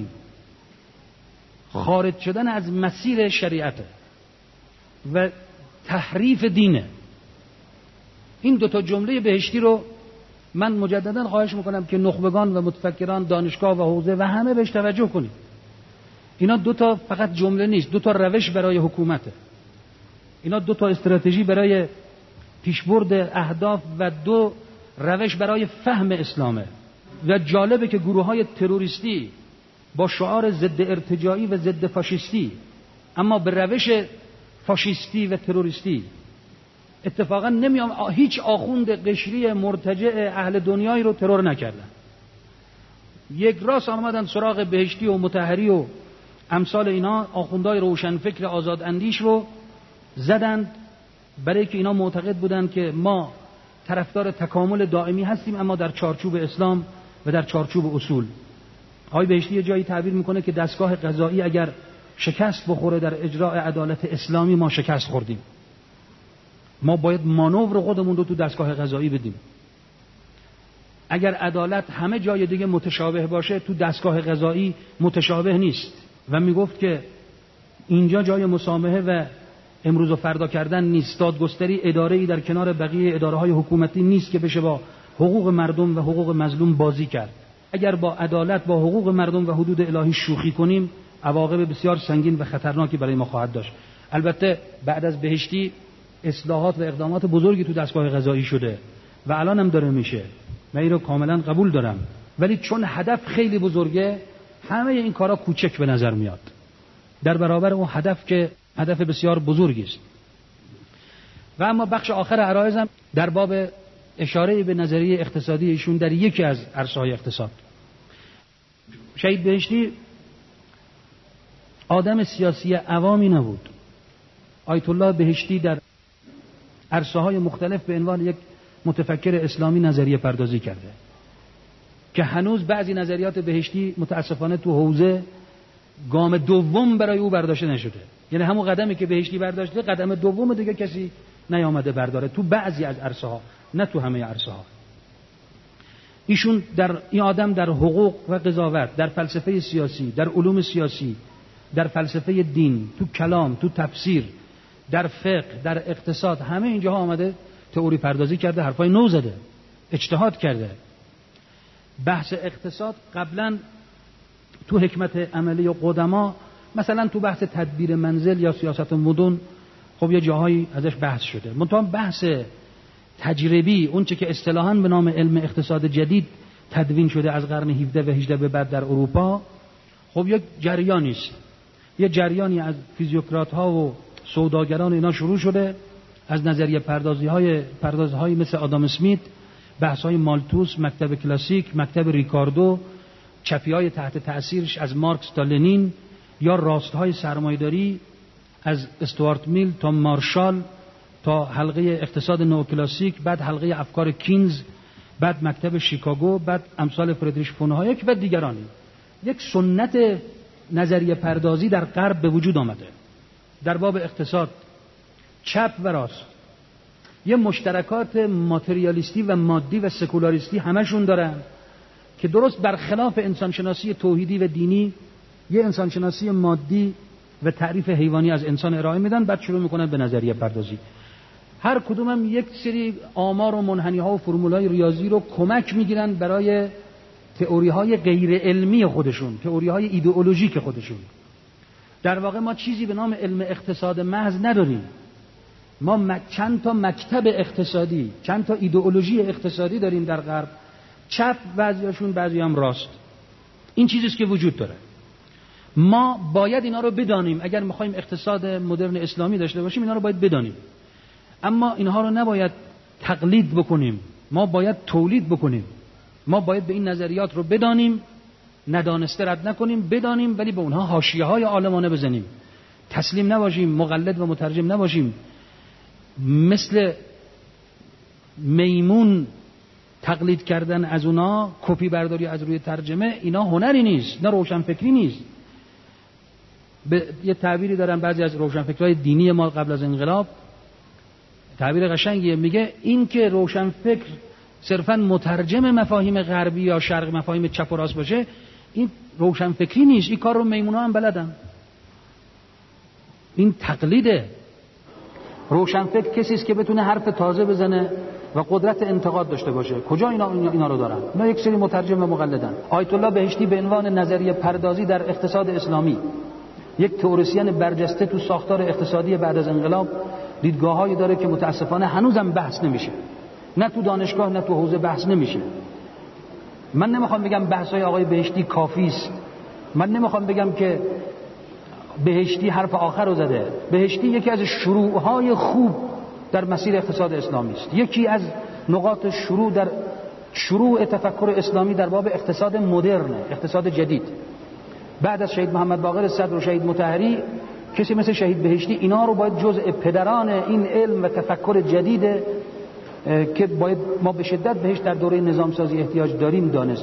خارج شدن از مسیر شریعته و تحریف دینه. این دوتا جمله بهشتی رو من مجددا خواهش میکنم که نخبگان و متفکران دانشگاه و حوزه و همه بهش توجه کنید. اینا دوتا فقط جمله نیست، دوتا روش برای حکومته. اینا دوتا استراتژی برای پیشبرد اهداف و دو روش برای فهم اسلامه. و جالبه که گروه‌های تروریستی با شعار ضد ارتجاعی و ضد فاشیستی، اما به روش فاشیستی و تروریستی اتفاقا نمیام، هیچ آخوند قشری مرتجع اهل دنیایی رو ترور نکردن. یک راست آمدن سراغ بهشتی و مطهری و امثال اینا، آخوندهای روشنفکر آزاد اندیش رو زدند، برای که اینا معتقد بودند که ما طرفدار تکامل دائمی هستیم اما در چارچوب اسلام و در چارچوب اصول. آقای بهشتی یه جایی تعبیر میکنه که دستگاه قضایی اگر شکست بخوره در اجراء عدالت اسلامی ما شکست خوردیم. ما باید مانور خودمون رو تو دستگاه قضایی بدیم. اگر عدالت همه جای دیگه متشابه باشه تو دستگاه قضایی متشابه نیست و میگفت که اینجا جای مسامحه و امروز و فردا کردن نیست. دادگستری اداره‌ای در کنار بقیه اداره‌های حکومتی نیست که بشه با حقوق مردم و حقوق مظلوم بازی کرد. اگر با عدالت با حقوق مردم و حدود الهی شوخی کنیم عواقب بسیار سنگین و خطرناکی برای ما خواهد داشت. البته بعد از بهشتی اصلاحات و اقدامات بزرگی تو دستگاه قضایی شده و الان هم داره میشه. من این رو کاملا قبول دارم، ولی چون هدف خیلی بزرگه همه این کارا کوچک به نظر میاد در برابر اون هدف که هدف بسیار بزرگی است. و اما بخش آخر عرایزم در باب اشاره به نظریه اقتصادی ایشون در یکی از عرصه‌های اقتصاد. شهید بهشتی آدم سیاسی عوامی نبود. آیت الله بهشتی در عرصه‌های مختلف به عنوان یک متفکر اسلامی نظریه پردازی کرده که هنوز بعضی نظریات بهشتی متاسفانه تو حوزه گام دوم برای او برداشته نشده. یعنی همون قدمی که بهشتی برداشته قدم دوم دیگه کسی نیامده برداره تو بعضی از عرصه‌ها، نه تو همه عرصه‌ها. ایشون در این آدم در حقوق و قضاوت، در فلسفه سیاسی، در علوم سیاسی، در فلسفه دین، تو کلام، تو تفسیر، در فقه، در اقتصاد، همه اینجاها آمده تئوری پردازی کرده، حرفای نو زده، اجتهاد کرده. بحث اقتصاد قبلا تو حکمت عملی قدما، مثلا تو بحث تدبیر منزل یا سیاست مدن، خب یه جاهایی ازش بحث شده. منتها بحث تجربی، اون چه که اصطلاحاً به نام علم اقتصاد جدید تدوین شده از قرن هفدهم و هجدهم به بعد در اروپا، خب یک جریانی است. یه جریانی از فیزیوکرات ها و سوداگران اینا شروع شده، از نظریه پردازی های پردازهای مثل آدام اسمیت، بحث های مالتوس، مکتب کلاسیک، مکتب ریکاردو، چپی های تحت تأثیرش از مارکس تا لنین، یا راست های سرمایه‌داری از استوارت میل تا مارشال، تا حلقه اقتصاد نوکلاسیک، بعد حلقه افکار کینز، بعد مکتب شیکاگو، بعد امثال فردریش فون هایک و دیگرانی. یک سنت نظریه پردازی در غرب به وجود آمده در باب اقتصاد، چپ و راست. یه مشترکات ماتریالیستی و مادی و سکولاریستی همشون دارن که درست برخلاف انسانشناسی توحیدی و دینی یه انسانشناسی مادی و تعریف حیوانی از انسان ارائه میدن، بعد شروع میکنن به نظریه پردازی. هر کدوم هم یک سری آمار و منحنی ها و فرمولای ریاضی رو کمک میگیرن برای تئوری های غیر علمی خودشون، تئوری های ایدئولوژیک خودشون. در واقع ما چیزی به نام علم اقتصاد محض نداریم. ما چند تا مکتب اقتصادی، چند تا ایدئولوژی اقتصادی داریم در غرب، چپ بعضیاشون، بعضی هم راست. این چیزیست که وجود داره. ما باید اینا رو بدانیم. اگر میخوایم اقتصاد مدرن اسلامی داشته باشیم اینا رو باید بدانیم، اما اینها رو نباید تقلید بکنیم، ما باید تولید بکنیم. ما باید به این نظریات رو بدانیم، ندانسته رد نکنیم، بدانیم ولی به اونها حاشیه های عالمانه بزنیم، تسلیم نباشیم، مقلد و مترجم نباشیم، مثل میمون تقلید کردن از اونا، کپی برداری از روی ترجمه. اینا هنری نیست، نه روشنفکری نیست. به یه تعبیری دارن بعضی از روشنفکرای دینی ما قبل از انقلاب، تعبیر قشنگیه، میگه این که روشنفکر صرفاً مترجم مفاهیم غربی یا شرق، مفاهیم چپ و راست باشه، این روشنفکری نیست. این کار رو میمونا هم بلدن. این تقلیده. روشنفکر کسی است که بتونه حرف تازه بزنه و قدرت انتقاد داشته باشه. کجا اینا اینا رو دارن؟ اینا یک سری مترجم و مقلدن. آیت الله بهشتی به عنوان نظریه پردازی در اقتصاد اسلامی، یک تئوریسین برجسته تو ساختار اقتصادی بعد از انقلاب، دیدگاه‌هایی داره که متاسفانه هنوزم بحث نمیشه. نه تو دانشگاه نه تو حوزه بحث نمیشه. من نمیخوام بگم بحث‌های آقای بهشتی کافی است. من نمیخوام بگم که بهشتی حرف آخر رو زده. بهشتی یکی از شروع‌های خوب در مسیر اقتصاد اسلامی است. یکی از نقاط شروع در شروع تفکر اسلامی در باب اقتصاد مدرن، اقتصاد جدید. بعد از شهید محمد باقر صدر و شهید مطهری، کسی مثل شهید بهشتی اینا رو باید جزء پدران این علم و تفکر جدید که باید ما به شدت بهش در دوره نظام سازی احتیاج داریم دانست.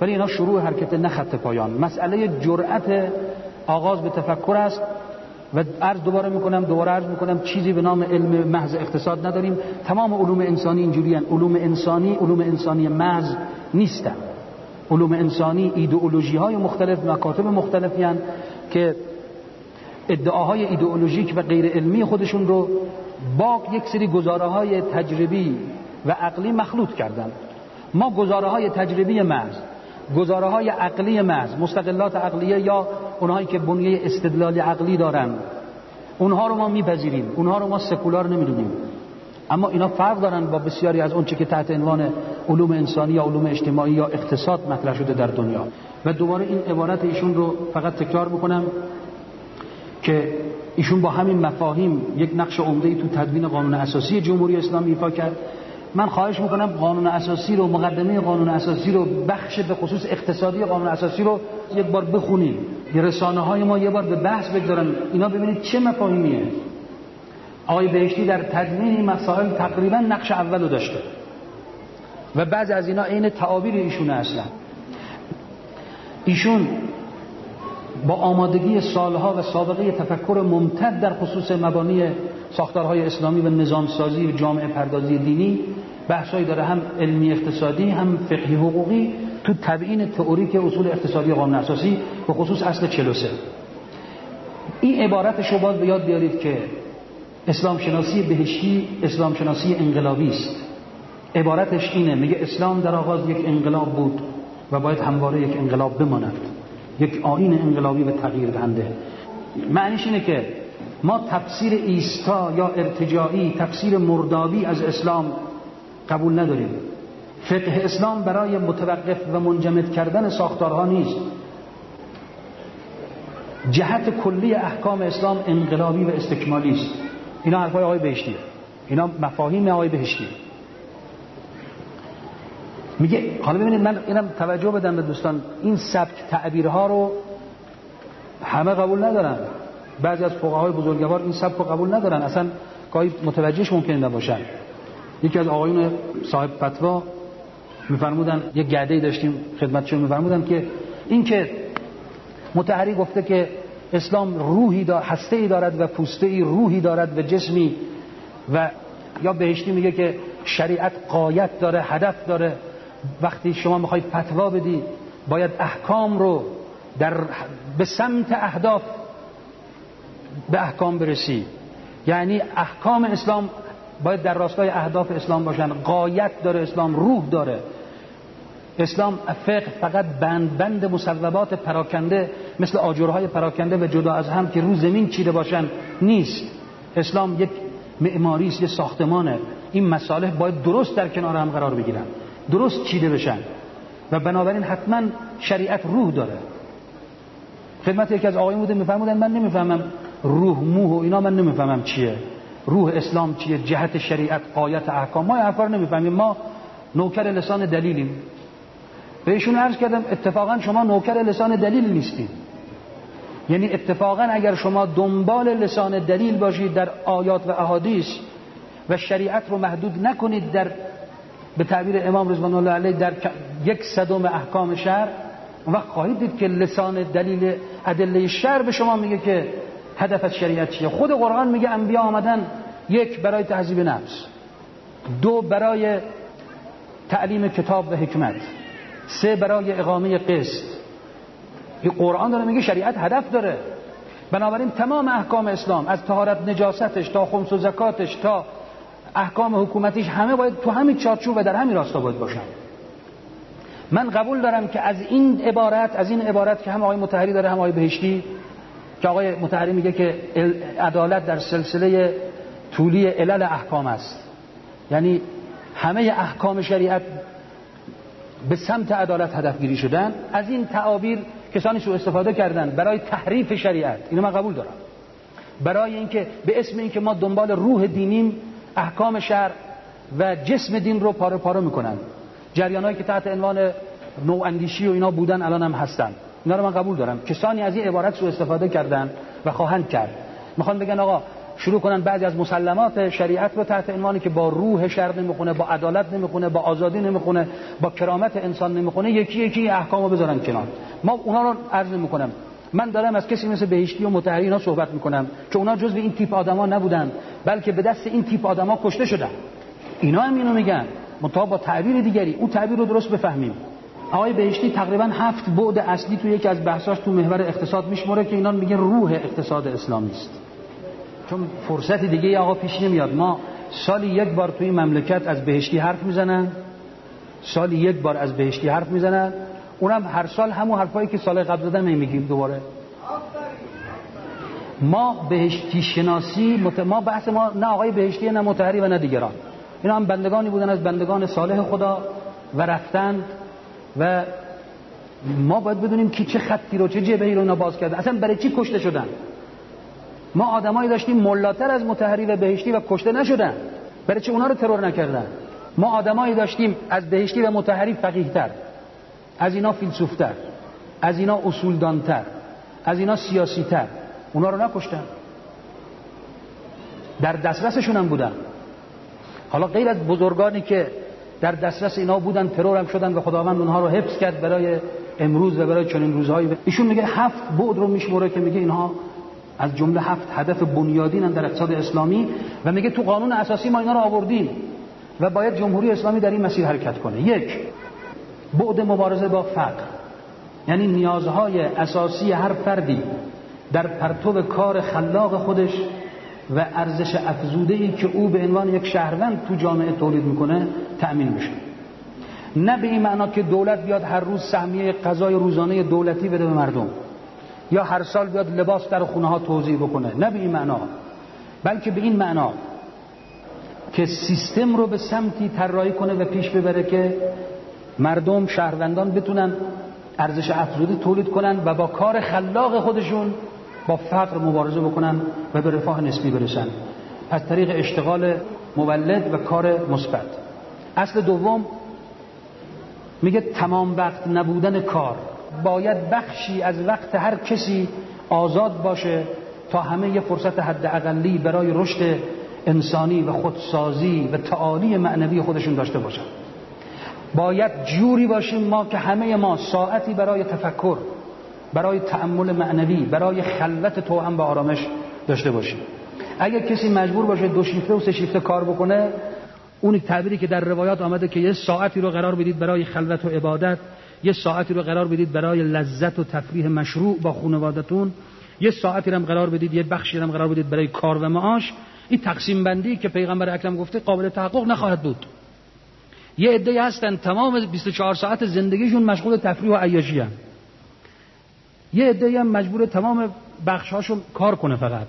ولی اینا شروع حرکت نه خط پایان. مسئله جرأت آغاز به تفکر است و عرض دوباره میکنم دوباره عرض میکنم چیزی به نام علم محض اقتصاد نداریم. تمام علوم انسانی اینجوریان. علوم انسانی علوم انسانی محض نیستن. علوم انسانی ایدئولوژی های مختلف، مکاتب مختلفی هستند که ادعاهای ایدئولوژیک و غیر علمی خودشون رو با یک سری گزاره های تجربی و عقلی مخلوط کردن. ما گزاره های تجربی محض، گزاره های عقلی محض، مستقلات عقلیه یا اونهایی که بنیه استدلال عقلی دارن، اونها رو ما میپذیریم، اونها رو ما سکولار نمیدونیم. اما اینا فرق دارن با بسیاری از اون چه که تحت عنوان علوم انسانی یا علوم اجتماعی یا اقتصاد مطرح شده در دنیا. و دوباره این عبارت ایشون رو فقط تکرار میکنم که ایشون با همین مفاهیم یک نقش عمده‌ای تو تدوین قانون اساسی جمهوری اسلامی ایفا کرد. من خواهش میکنم قانون اساسی رو، مقدمه قانون اساسی رو، بخش به خصوص اقتصادی قانون اساسی رو یک بار بخونید. یه رسانه های ما یه بار به بحث بگذارن اینا، ببینید چه مفاهیمیه. آقای بهشتی در تدوین این مسائل تقریبا نقش اولو داشته و بعضی از اینا عین تعابیر ایشونه. اصلا ایشون با آمادگی سالها و سابقه تفکر ممتد در خصوص مبانی ساختارهای اسلامی و نظامسازی و جامعه پردازی دینی بحثایی داره، هم علمی اقتصادی هم فقهی حقوقی، تو تبیین تئوریک اصول اقتصادی قانون اساسی به خصوص اصل چهل و سه. این عبارتشو باید به یاد بیارید که اسلام شناسی بهشتی اسلام شناسی انقلابی است. عبارتش اینه، میگه اسلام در آغاز یک انقلاب بود و باید همواره یک انقلاب بماند، یک آیین انقلابی و تغییر دهنده. معنیش اینه که ما تفسیر ایستا یا ارتجاعی، تفسیر مردابی از اسلام قبول نداریم. فقه اسلام برای متوقف و منجمد کردن ساختارها نیست. جهت کلی احکام اسلام انقلابی و استکمالی است. اینا حرفای آقای بهشتیه، اینا مفاهیم آقای بهشتیه. میگه حالا ببینید، من اینم توجه بدم به دوستان، این سبک تعبیرها رو همه قبول ندارن. بعضی از فقهای بزرگوار این سبک رو قبول ندارن، اصلا گاهی متوجهش ممکن نباشن. یکی از آقایون صاحب فتوا میفرمودن، یک گرده‌ای داشتیم خدمتشون، میفرمودن که این که مطهری گفته که اسلام روحی دارد، هسته‌ای دارد و پوسته‌ای، روحی دارد و جسمی، و یا بهشتی میگه که شریعت غایت داره، هدف داره. وقتی شما میخواید فتوا بدی باید احکام رو در به سمت اهداف به احکام برسی، یعنی احکام اسلام باید در راستای اهداف اسلام باشن. غایت داره اسلام، روح داره اسلام. فقه فقط بند بند مصوبات پراکنده مثل آجرهای پراکنده و جدا از هم که رو زمین چیده باشن نیست. اسلام یک معماری است، یک ساختمانه. این مصالح باید درست در کنار هم قرار بگیرن، درست چیده بشن، و بنابراین حتما شریعت روح داره. خدمت یکی از آقایون بوده میفهمودن من نمیفهمم روح موح و اینا، من نمیفهمم چیه روح اسلام، چیه جهت شریعت، غایت احکام. ما این حرفا رو نمیفهمیم، ما نوکر لسان دلیلیم. بهشون عرض کردم اتفاقا شما نوکر لسان دلیل نیستید. یعنی اتفاقا اگر شما دنبال لسان دلیل باشید در آیات و احادیث و شریعت رو محدود نکنید در، به تعبیر امام رضوان الله علیه، در یک صدم احکام شرع، وقت خواهید دید که لسان دلیل ادله شرع به شما میگه که هدف از شریعت چیه. خود قرآن میگه انبیا آمدن، یک برای تهذیب نفس، دو برای تعلیم کتاب و حکمت، سه برای اقامه قسط. این قرآن داره میگه شریعت هدف داره. بنابراین تمام احکام اسلام از طهارت نجاستش تا خمس و زکاتش تا احکام حکومتیش همه باید تو همین چارچوب و در همین راستا باید باشن. من قبول دارم که از این عبارت از این عبارت که هم آقای مطهری داره هم آقای بهشتی، که آقای مطهری میگه که عدالت در سلسله طولی علل احکام است، یعنی همه احکام شریعت به سمت عدالت هدف گیری شدن. از این تعابیر کسانی سوء استفاده کردن برای تحریف شریعت، اینو من قبول دارم. برای اینکه به اسم اینکه ما دنبال روح دینیم، احکام شرع و جسم دین رو پاره پاره میکنن. جریانایی که تحت عنوان نواندیشی و اینا بودن الان هم هستن، اینا رو من قبول دارم. کسانی از این عبارت سوء استفاده کردن و خواهند کرد. میخوان بگن آقا شروع کنن بعضی از مسلمات شریعت رو تحت عنوانی که با روح شرع نمیخونه، با عدالت نمیخونه، با آزادی نمیخونه، با کرامت انسان نمیخونه، یکی یکی احکامو بذارن کنار. ما اونا رو عرض میکنم، من دارم از کسی مثل بهشتی و مطهری اینا صحبت میکنم که اونا جزو این تیپ آدما نبودن، بلکه به دست این تیپ آدما کشته شدن. اینا هم اینو میگن، منتها با تعبیر دیگری. اون تعبیر رو درست بفهمیم. آقای بهشتی تقریبا هفت بعد اصلی تو یکی از بحثاش تو محور اقتصاد میشمره که اینا میگن روح اقتصاد اسلامی است. چون فرصت دیگه آقا پیش نمیاد. ما سالی یک بار توی مملکت از بهشتی حرف میزنن، سالی یک بار از بهشتی حرف میزنن، اونم هر سال همون حرفایی که سال قبل زدن میگیم دوباره. ما بهشتی شناسی مت... ما بحث ما نه آقای بهشتی نه مطهری و نه دیگران، اینا هم بندگانی بودن از بندگان صالح خدا و رفتند و ما باید بدونیم که چه خطی رو چه جبهه‌ای رو اینا باز کردن، اصلا برای چی کشته شدن. ما آدمایی داشتیم ملاتر از مطهری و بهشتی و کشته نشدن، برای چی اونا رو ترور نکردن. ما آدمایی داشتیم از بهشتی و مطهری فقیه‌تر، از اینا فیلسوفتر، از اینا اصولدانتر، از اینا سیاسی‌تر، اونا رو نکشتن، در دسترسشون هم بودن. حالا غیر از بزرگانی که در دسترس اینا بودن ترور هم شدن و خداوند اونها رو حفظ کرد برای امروز و برای چنین روزهایی. ایشون میگه هفت بعد رو میشمره که میگه اینها از جمله هفت هدف بنیادین در اقتصاد اسلامی و میگه تو قانون اساسی ما اینا رو آوردیم و باید جمهوری اسلامی در این مسیر حرکت کنه. یک، بعد مبارزه با فقر، یعنی نیازهای اساسی هر فردی در پرتو کار خلاق خودش و ارزش افزوده‌ای که او به عنوان یک شهروند تو جامعه تولید میکنه تأمین بشه. نه به این معنا که دولت بیاد هر روز سهمیه غذای روزانه دولتی بده به مردم یا هر سال بیاد لباس در خونه ها توزیع بکنه، نه به این معنا، بلکه به این معنا که سیستم رو به سمتی طراحی کنه و پیش ببره که مردم شهروندان بتونن ارزش افزوده تولید کنن و با کار خلاق خودشون با فقر مبارزه بکنن و به رفاه نسبی برسن از طریق اشتغال مولد و کار مثبت. اصل دوم میگه تمام وقت نبودن کار، باید بخشی از وقت هر کسی آزاد باشه تا همه یه فرصت حداقلی برای رشد انسانی و خودسازی و تعالی معنوی خودشون داشته باشن. باید جوری باشیم ما که همه ما ساعتی برای تفکر، برای تأمل معنوی، برای خلوت توأم به آرامش داشته باشیم. اگر کسی مجبور باشه دو شیفته و سه شیفته کار بکنه، اون تعبیری که در روایات آمده که یه ساعتی رو قرار بدید برای خلوت و عبادت، یه ساعتی رو قرار بدید برای لذت و تفریح مشروع با خانواده‌تون، یه ساعتی رو هم قرار بدید، یه بخشی رو هم قرار بدید برای کار و معاش، این تقسیم بندی که پیغمبر اکرم گفته قابل تحقق نخواهد بود. یه عده‌ای هستن تمام بیست و چهار ساعت زندگیشون مشغول تفریح و عیاشی هستن. یه عده‌ای هم مجبور تمام بخش‌هاشون کار کنه فقط.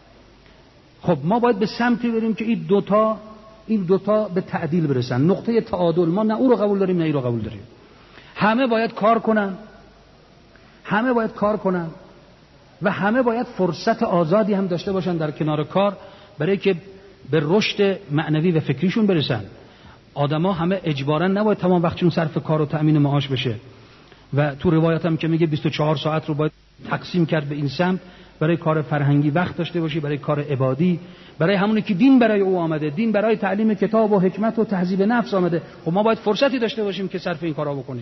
خب ما باید به سمتی بریم که این دوتا این دوتا به تعدیل برسن، نقطه تعادل. ما نه او رو قبول داریم نه این رو قبول داریم. همه باید کار کنن، همه باید کار کنن و همه باید فرصت آزادی هم داشته باشن در کنار کار برای که به رشد معنوی و فکریشون برسن. آدما همه اجباراً نباید تمام وقتشون صرف کار و تأمین معاش بشه و تو روایت هم که میگه بیست و چهار ساعت رو باید تقسیم کرد به این سمت، برای کار فرهنگی وقت داشته باشی، برای کار عبادی، برای همونی که دین برای او آمده، دین برای تعلیم کتاب و حکمت و تهذیب نفس آمده. خب ما باید فرصتی داشته باشیم که صرف این کارا بکنیم.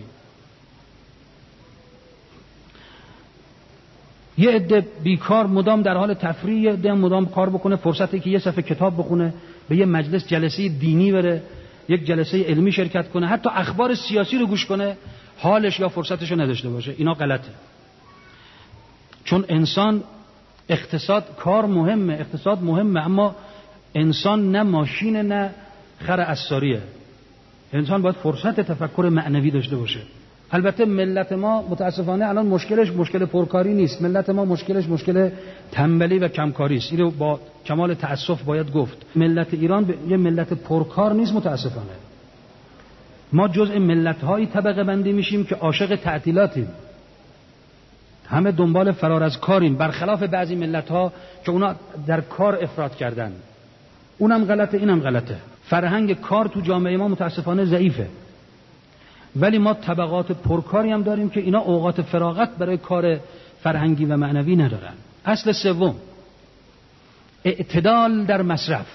یه عده بیکار مدام در حال تفریح، یه عده مدام کار بکنه، فرصتی که یه صفحه کتاب بخونه، به یه مجلس جلسه دینی بره، یک جلسه علمی شرکت کنه، حتی اخبار سیاسی رو گوش کنه، حالش یا فرصتش رو نداشته باشه. اینا غلطه. چون انسان اقتصاد کار مهمه، اقتصاد مهمه، اما انسان نه ماشین نه خر عصاریه. انسان باید فرصت تفکر معنوی داشته باشه. البته ملت ما متاسفانه الان مشکلش مشکل پرکاری نیست، ملت ما مشکلش مشکل تنبلی و کمکاری است. اینو با کمال تأسف باید گفت. ملت ایران یه ملت پرکار نیست متاسفانه. ما جزء ملت‌های طبقه بندی میشیم که عاشق تعطیلاتیم، همه دنبال فرار از کاریم، برخلاف بعضی ملت‌ها که اونا در کار افراط کردن. اونم غلطه، اینم غلطه. فرهنگ کار تو جامعه ما متاسفانه ضعیفه، ولی ما طبقات پرکاری هم داریم که اینا اوقات فراغت برای کار فرهنگی و معنوی ندارن. اصل سوم، اعتدال در مصرف،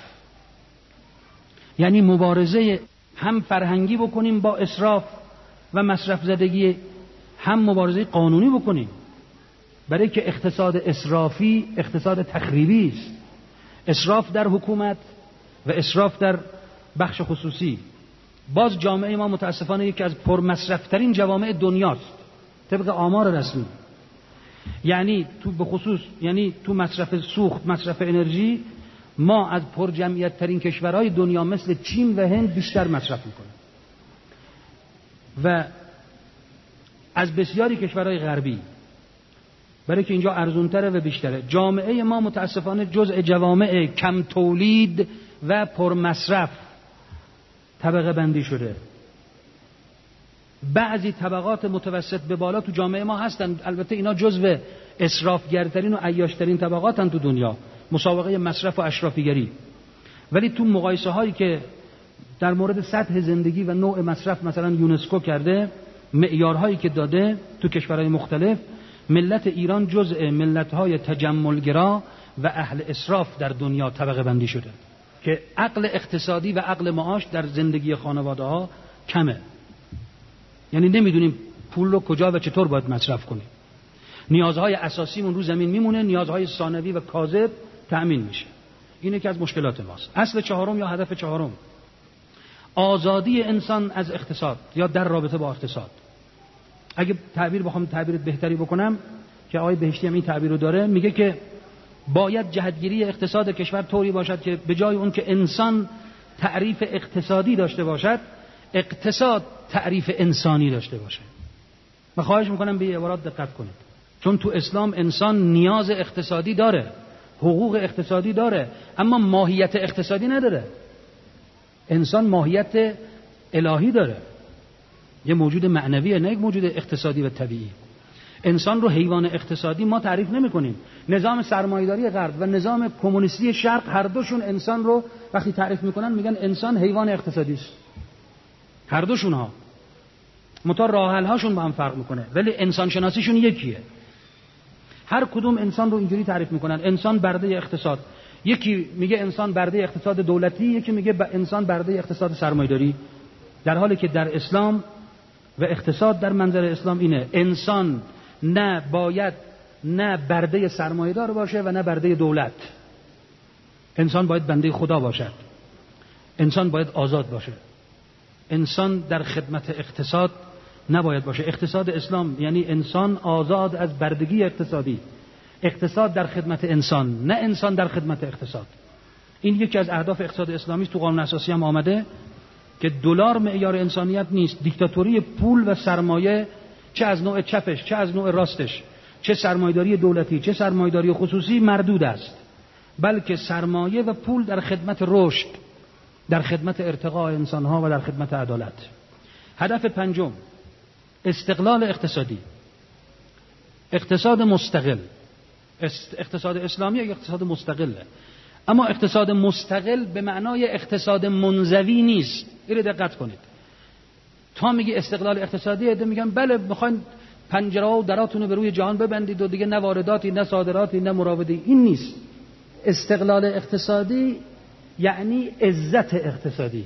یعنی مبارزه هم فرهنگی بکنیم با اسراف و مصرف زدگی، هم مبارزه قانونی بکنیم، برای که اقتصاد اسرافی اقتصاد تخریبی است. اسراف در حکومت و اسراف در بخش خصوصی. باز جامعه ما متاسفانه یکی از پرمصرفترین جوامع دنیاست طبق آمار رسمی. یعنی تو به خصوص یعنی تو مصرف سوخت، مصرف انرژی، ما از پرجمعیت ترین کشورهای دنیا مثل چین و هند بیشتر مصرف میکنیم و از بسیاری کشورهای غربی، برای که اینجا ارزونتره و بیشتره. جامعه ما متاسفانه جزء جوامع کم تولید و پرمصرف طبقه بندی شده. بعضی طبقات متوسط به بالا تو جامعه ما هستن، البته اینا جزء اسرافگرترین و عیاشترین طبقاتن تو دنیا، مسابقه مصرف و اشرافیگری. ولی تو مقایسه هایی که در مورد سطح زندگی و نوع مصرف مثلا یونسکو کرده، معیارهایی که داده تو کشورهای مختلف، ملت ایران جزء ملت‌های تجملگرا و اهل اسراف در دنیا طبقه بندی شده که عقل اقتصادی و عقل معاش در زندگی خانواده ها کمه. یعنی نمیدونیم پول رو کجا و چطور باید مصرف کنیم. نیازهای اساسیمون رو زمین میمونه، نیازهای ثانوی و کاذب تأمین میشه. این یکی از مشکلات ماست. اصل چهارم یا هدف چهارم، آزادی انسان از اقتصاد یا در رابطه با اقتصاد. اگه تعبیر بخوام تعبیر بهتری بکنم که آقای بهشتی هم این تعبیر رو داره، میگه که باید جهتگیری اقتصاد کشور طوری باشد که به جای اون که انسان تعریف اقتصادی داشته باشد، اقتصاد تعریف انسانی داشته باشه. من خواهش میکنم به این عبارات دقت کنید، چون تو اسلام انسان نیاز اقتصادی داره، حقوق اقتصادی داره، اما ماهیت اقتصادی نداره. انسان ماهیت الهی داره، یه موجود معنویه، نه یک موجود اقتصادی و طبیعی. انسان رو حیوان اقتصادی ما تعریف نمی کنیم. نظام سرمایه‌داری غرب و نظام کمونیستی شرق هر دوشون انسان رو وقتی تعریف میکنن میگن انسان حیوان اقتصادی است. هر دوشون ها متا راه حل هاشون با هم فرق میکنه، ولی انسان شناسیشون یکیه. هر کدوم انسان رو اینجوری تعریف میکنن، انسان برده اقتصاد. یکی میگه انسان برده اقتصاد دولتی، یکی میگه انسان برده اقتصاد سرمایه‌داری، در حالی که در اسلام و اقتصاد در منظر اسلام اینه: انسان نه باید نه برده سرمایه‌دار باشه و نه برده دولت. انسان باید بنده خدا باشد، انسان باید آزاد باشه، انسان در خدمت اقتصاد نباید باشه. اقتصاد اسلام یعنی انسان آزاد از بردگی اقتصادی، اقتصاد در خدمت انسان، نه انسان در خدمت اقتصاد. این یکی از اهداف اقتصاد اسلامی است. تو قانون اساسی هم آمده که دلار معیار انسانیت نیست. دیکتاتوری پول و سرمایه، چه از نوع چپش چه از نوع راستش، چه سرمایه‌داری دولتی چه سرمایه‌داری خصوصی، مردود است. بلکه سرمایه و پول در خدمت رشد، در خدمت ارتقاء انسان‌ها و در خدمت عدالت. هدف پنجم، استقلال اقتصادی. اقتصاد مستقل. اقتصاد اسلامی یک اقتصاد مستقله، اما اقتصاد مستقل به معنای اقتصاد منزوی نیست. اینو دقت کنید. تا میگی استقلال اقتصادی، ایده میگن بله میخواین پنجره و دراتون رو به روی جهان ببندید و دیگه نه وارداتی نه صادراتی نه مراودی. این نیست. استقلال اقتصادی یعنی عزت اقتصادی،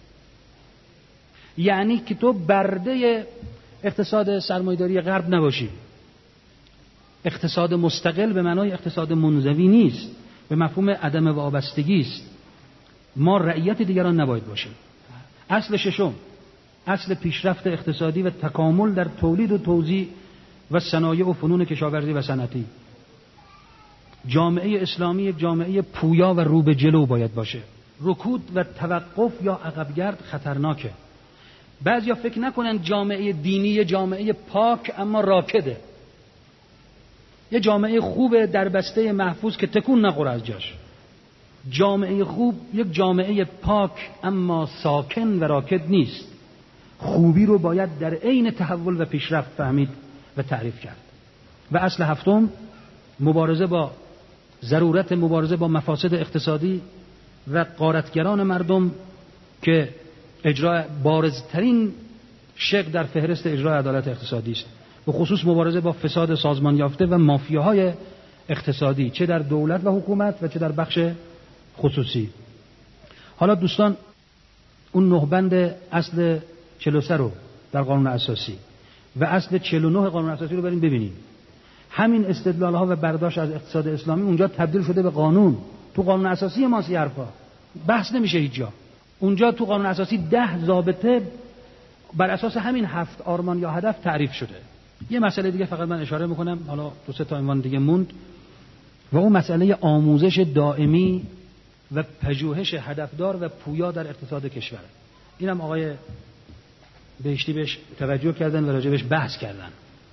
یعنی که تو برده اقتصاد سرمایه‌داری غرب نباشی. اقتصاد مستقل به معنای اقتصاد منزوی نیست، به مفهوم عدم وابستگی است. ما رعیت دیگران نباید باشیم. اصل ششم، اصل پیشرفت اقتصادی و تکامل در تولید و توزیع و صنایع و فنون کشاورزی و صنعتی. جامعه اسلامی جامعه پویا و رو به جلو باید باشه. رکود و توقف یا عقبگرد خطرناکه. بعضیا فکر نکنن جامعه دینی جامعه پاک اما راکده. یه جامعه خوب در بسته محفوظ که تکون نخوره از جاش. جامعه خوب یک جامعه پاک اما ساکن و راکد نیست. خوبی رو باید در عین تحول و پیشرفت فهمید و تعریف کرد. و اصل هفتم، مبارزه با ضرورت مبارزه با مفاسد اقتصادی و غارتگران مردم که اجرای بارزترین شق در فهرست اجرای عدالت اقتصادی است. به خصوص مبارزه با فساد سازمان یافته و مافیاهای اقتصادی، چه در دولت و حکومت و چه در بخش خصوصی. حالا دوستان اون نه بند اصل چهل و سه رو در قانون اساسی و اصل چهل و نه قانون اساسی رو بریم ببینیم. همین استدلال ها و برداشت از اقتصاد اسلامی اونجا تبدیل شده به قانون. تو قانون اساسی ما سی حرفا بحث نمیشه هیچ جا. اونجا تو قانون اساسی ده ضابطه بر اساس همین هفت آرمان یا هدف تعریف شده. یه مسئله دیگه فقط من اشاره میکنم، حالا دو سه تا عنوان دیگه موند، و اون مسئله آموزش دائمی و پژوهش هدفدار و پویا در اقتصاد کشور. اینم آقای بهشتی بهش توجه کردن و راجبش بحث کردن.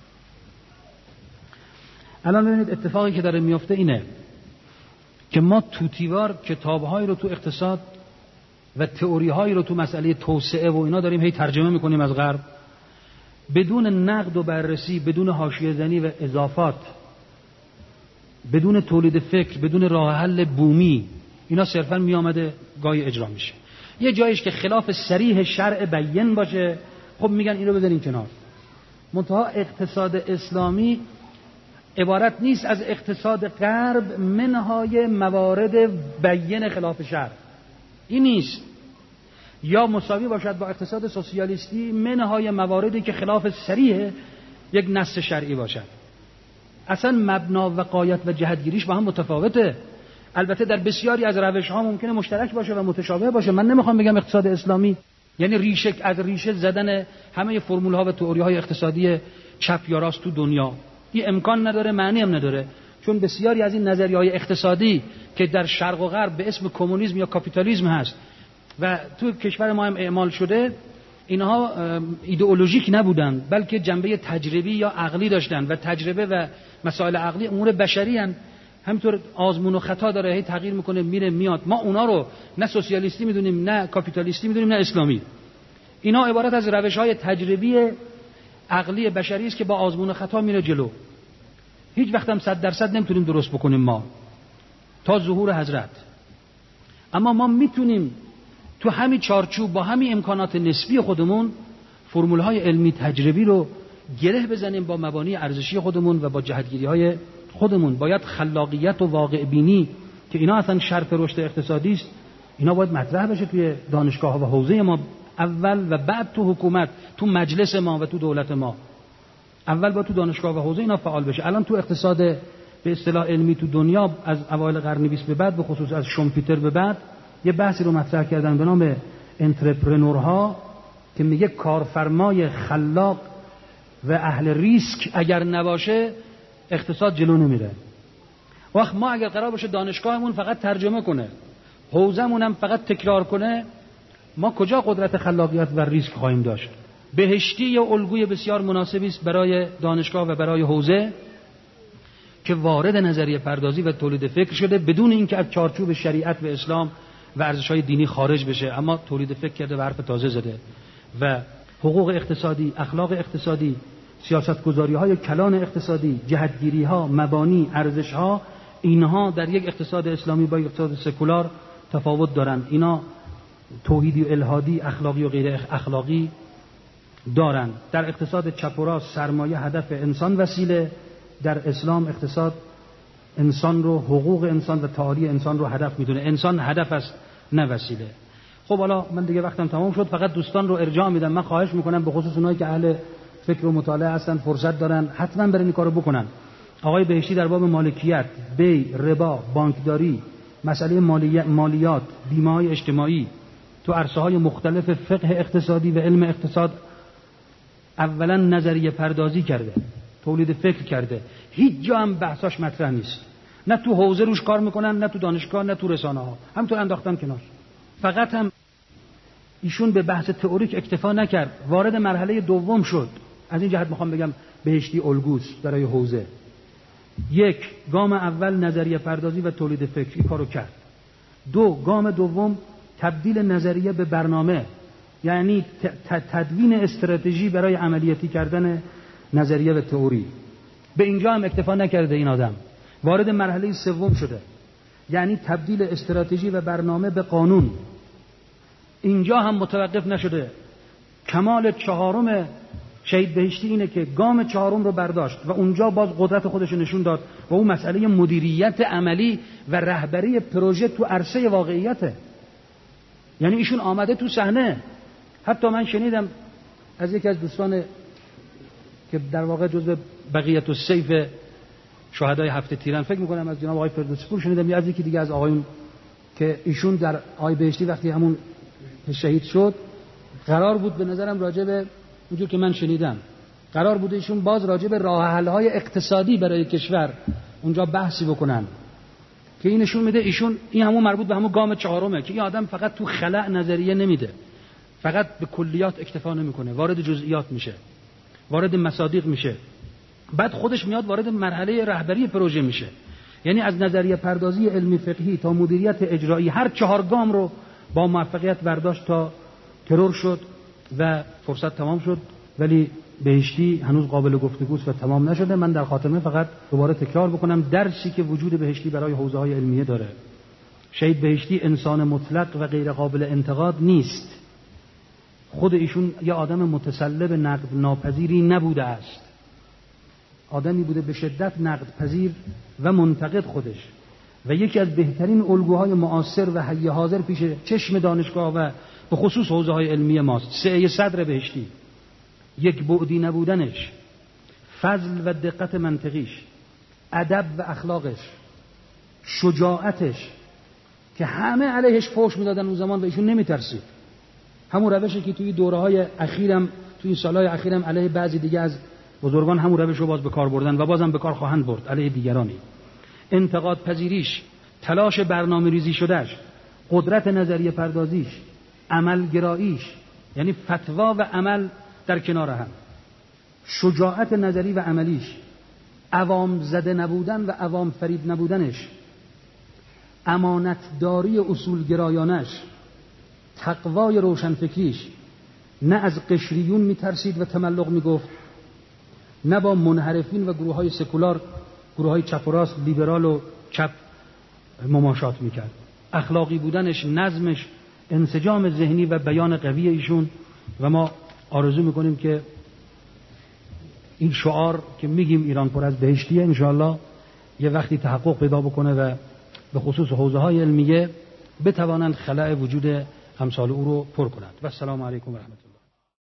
الان ببینید اتفاقی که داره میفته اینه که ما توتیوار کتاب‌هایی رو تو اقتصاد و تئوری‌هایی رو تو مسئله توسعه و اینا داریم هی ترجمه می‌کنیم از غرب، بدون نقد و بررسی، بدون حاشیه زنی و اضافات، بدون تولید فکر، بدون راه حل بومی، اینا صرفاً میامده گاهی اجرا میشه. یه جایش که خلاف صریح شرع بیان باشه، خب میگن اینو بذارین کنار. منتها اقتصاد اسلامی عبارت نیست از اقتصاد غرب منهای موارد بیان خلاف شرع. این نیست. یا مساوی باشد با اقتصاد سوسیالیستی منهای مواردی که خلاف صریح یک نص شرعی باشد. اصلا مبنا و غایت و جهتگیریش با هم متفاوته. البته در بسیاری از روش‌ها ممکنه مشترک باشه و متشابه باشه. من نمیخوام بگم اقتصاد اسلامی یعنی ریشه از ریشه زدن همه فرمول‌ها و تئوری‌های اقتصادی چپ یا راست تو دنیا. این امکان نداره، معنی هم نداره، چون بسیاری از این نظریه‌های اقتصادی که در شرق و غرب به اسم کمونیسم یا کاپیتالیسم هست و تو کشور ما هم اعمال شده، اینها ایدئولوژیک نبودن بلکه جنبه تجربی یا عقلی داشتن و تجربه و مسائل عقلی امور بشری هستند. همینطور آزمون و خطا داره، هی تغییر میکنه میره میاد. ما اونا رو نه سوسیالیستی میدونیم، نه کاپیتالیستی میدونیم، نه اسلامی. اینا عبارت از روش‌های تجربی عقلی بشری است که با آزمون و خطا میره جلو. هیچ وقت هم صد درصد نمیتونیم درست بکنیم ما تا ظهور حضرت. اما ما میتونیم تو همین چارچوب با همین امکانات نسبی خودمون فرمول‌های علمی تجربی رو گره بزنیم با مبانی ارزشی خودمون و با جهتگیری‌های خودمون. باید خلاقیت و واقع بینی که اینا اصلا شرط رشد اقتصادی است، اینا باید مطرح بشه توی دانشگاه‌ها و حوزه ما اول و بعد تو حکومت، تو مجلس ما و تو دولت ما. اول با تو دانشگاه و حوزه اینا فعال بشه. الان تو اقتصاد به اصطلاح علمی تو دنیا از اوایل قرن بیست به بعد، به خصوص از شومپیتر به بعد، یه بحثی رو مطرح کردن به نام انترپرنورها که میگه کارفرمای خلاق و اهل ریسک اگر نباشه اقتصاد جلو نمیره. وقت ما اگر قرار باشه دانشگاهمون فقط ترجمه کنه، حوزمون هم فقط تکرار کنه، ما کجا قدرت خلاقیت و ریسک خواهیم داشت؟ بهشتی یا الگوی بسیار مناسبی است برای دانشگاه و برای حوزه که وارد نظریه پردازی و تولید فکر شده بدون اینکه از چارچوب شریعت و اسلام و ارزش‌های دینی خارج بشه، اما تولید فکر کرده و حرف تازه زده و حقوق اقتصادی، اخلاق اقتصادی، سیاستگذاری‌های کلان اقتصادی، جهتگیری‌ها، مبانی، ارزش‌ها، اینها در یک اقتصاد اسلامی با اقتصاد سکولار تفاوت دارن. اینا توحیدی و الحادی، اخلاقی و غیر اخلاقی دارن. در اقتصاد چپ و راست سرمایه هدف، انسان وسیله. در اسلام اقتصاد انسان رو، حقوق انسان و تعالی انسان رو هدف میدونه. انسان هدف است نه وسیله. خب حالا من دیگه وقتم تمام شد، فقط دوستان رو ارجاع میدم. من خواهش میکنم به خصوص اونایی که اهل فکر و مطالعه هستن، فرصت دارن، حتما برن این کارو بکنن. آقای بهشتی در باب مالکیت، بی، ربا، بانکداری، مسئله مالی... مالیات، بیمه‌های اجتماعی تو عرصه‌های مختلف فقه اقتصادی و علم اقتصاد اولا نظریه پردازی کرده، تولید فکر کرده. هیچ جا هم بحثاش مطرح نیست. نه تو حوزه روش کار میکنن، نه تو دانشگاه، نه تو رسانه‌ها. همونطور انداختن کنار. فقط هم ایشون به بحث تئوریک اکتفا نکرد، وارد مرحله دوم شد. از این جهت میخوام بگم بهشتی الگوست برای حوزه. یک، گام اول نظریه پردازی و تولید فکری کارو کرد. دو، گام دوم تبدیل نظریه به برنامه، یعنی تدوین استراتژی برای عملیاتی کردن نظریه و تئوری. به اینجا هم اکتفا نکرده این آدم، وارد مرحله سوم شده، یعنی تبدیل استراتژی و برنامه به قانون. اینجا هم متوقف نشده، کمال چهارم شهید بهشتی اینه که گام چهارم رو برداشت و اونجا باز قدرت خودش نشون داد و اون مسئله مدیریت عملی و رهبری پروژه تو عرصه واقعیته. یعنی ایشون آمده تو صحنه. حتی من شنیدم از یکی از دوستان که در واقع جزو بقیت السیف شهدای هفته تیران، فکر میکنم از جناب آقای فردوسی پور شنیدم، یا از یکی دیگه از آقایون، که ایشون در آقای بهشتی وقتی همون شهید شد قرار بود به نظرم راجع به اونجور که من شنیدم قرار بود ایشون باز راجع به راه حل های اقتصادی برای کشور اونجا بحثی بکنن که این نشون میده ایشون این همون مربوط به همون گام چهارمه که این آدم فقط تو خلأ نظریه نمیده، فقط به کلیات اکتفا نمیکنه، وارد جزئیات میشه، وارد مصادیق میشه، بعد خودش میاد وارد مرحله رهبری پروژه میشه. یعنی از نظریه پردازی علمی فقهی تا مدیریت اجرایی هر چهار گام رو با موفقیت برداشت تا ترور شد و فرصت تمام شد. ولی بهشتی هنوز قابل گفتگوست و تمام نشده. من در خاتمه فقط دوباره تکرار بکنم درسی که وجود بهشتی برای حوزه‌های علمیه داره. شهید بهشتی انسان مطلق و غیر قابل انتقاد نیست. خود ایشون یه آدم متسلب نقد ناپذیری نبوده است. آدمی بوده به شدت نقد پذیر و منتقد خودش و یکی از بهترین الگوهای معاصر و حی حاضر پیش چشم دانشگاه و به خصوص حوزه‌های علمی ماست. سعی صدر بهشتی، یک بعدی نبودنش، فضل و دقت منطقیش، ادب و اخلاقش، شجاعتش که همه علیهش فوش میدادن اون زمان و ایشون نمیترسید. همون روشی که توی دوره‌های اخیرم توی این سالهای اخیرم علیه بعضی دیگه از بزرگان همون روش رو باز به کار بردن و بازم به کار خواهند برد علیه دیگرانی. انتقاد پذیریش، تلاش برنامه‌ریزی شدهش، قدرت نظریه پردازیش، عملگراییش، یعنی فتوا و عمل در کنار هم، شجاعت نظری و عملیش، عوام زده نبودن و عوام فریب نبودنش، امانتداری اصولگرایانش، تقوای روشنفکریش، نه از قشریون میترسید و تملق میگفت، نه با منحرفین و گروه های سکولار، گروه های چپ و راست، لیبرال و چپ مماشات میکرد. اخلاقی بودنش، نظمش، انسجام ذهنی و بیان قوی ایشون. و ما آرزو میکنیم که این شعار که میگیم ایران پر از بهشتیه انشاءالله یه وقتی تحقق پیدا بکنه و به خصوص حوزه های علمیه بتوانند خلأ وجود امثال او رو پر کنند. و السلام علیکم و رحمت الله.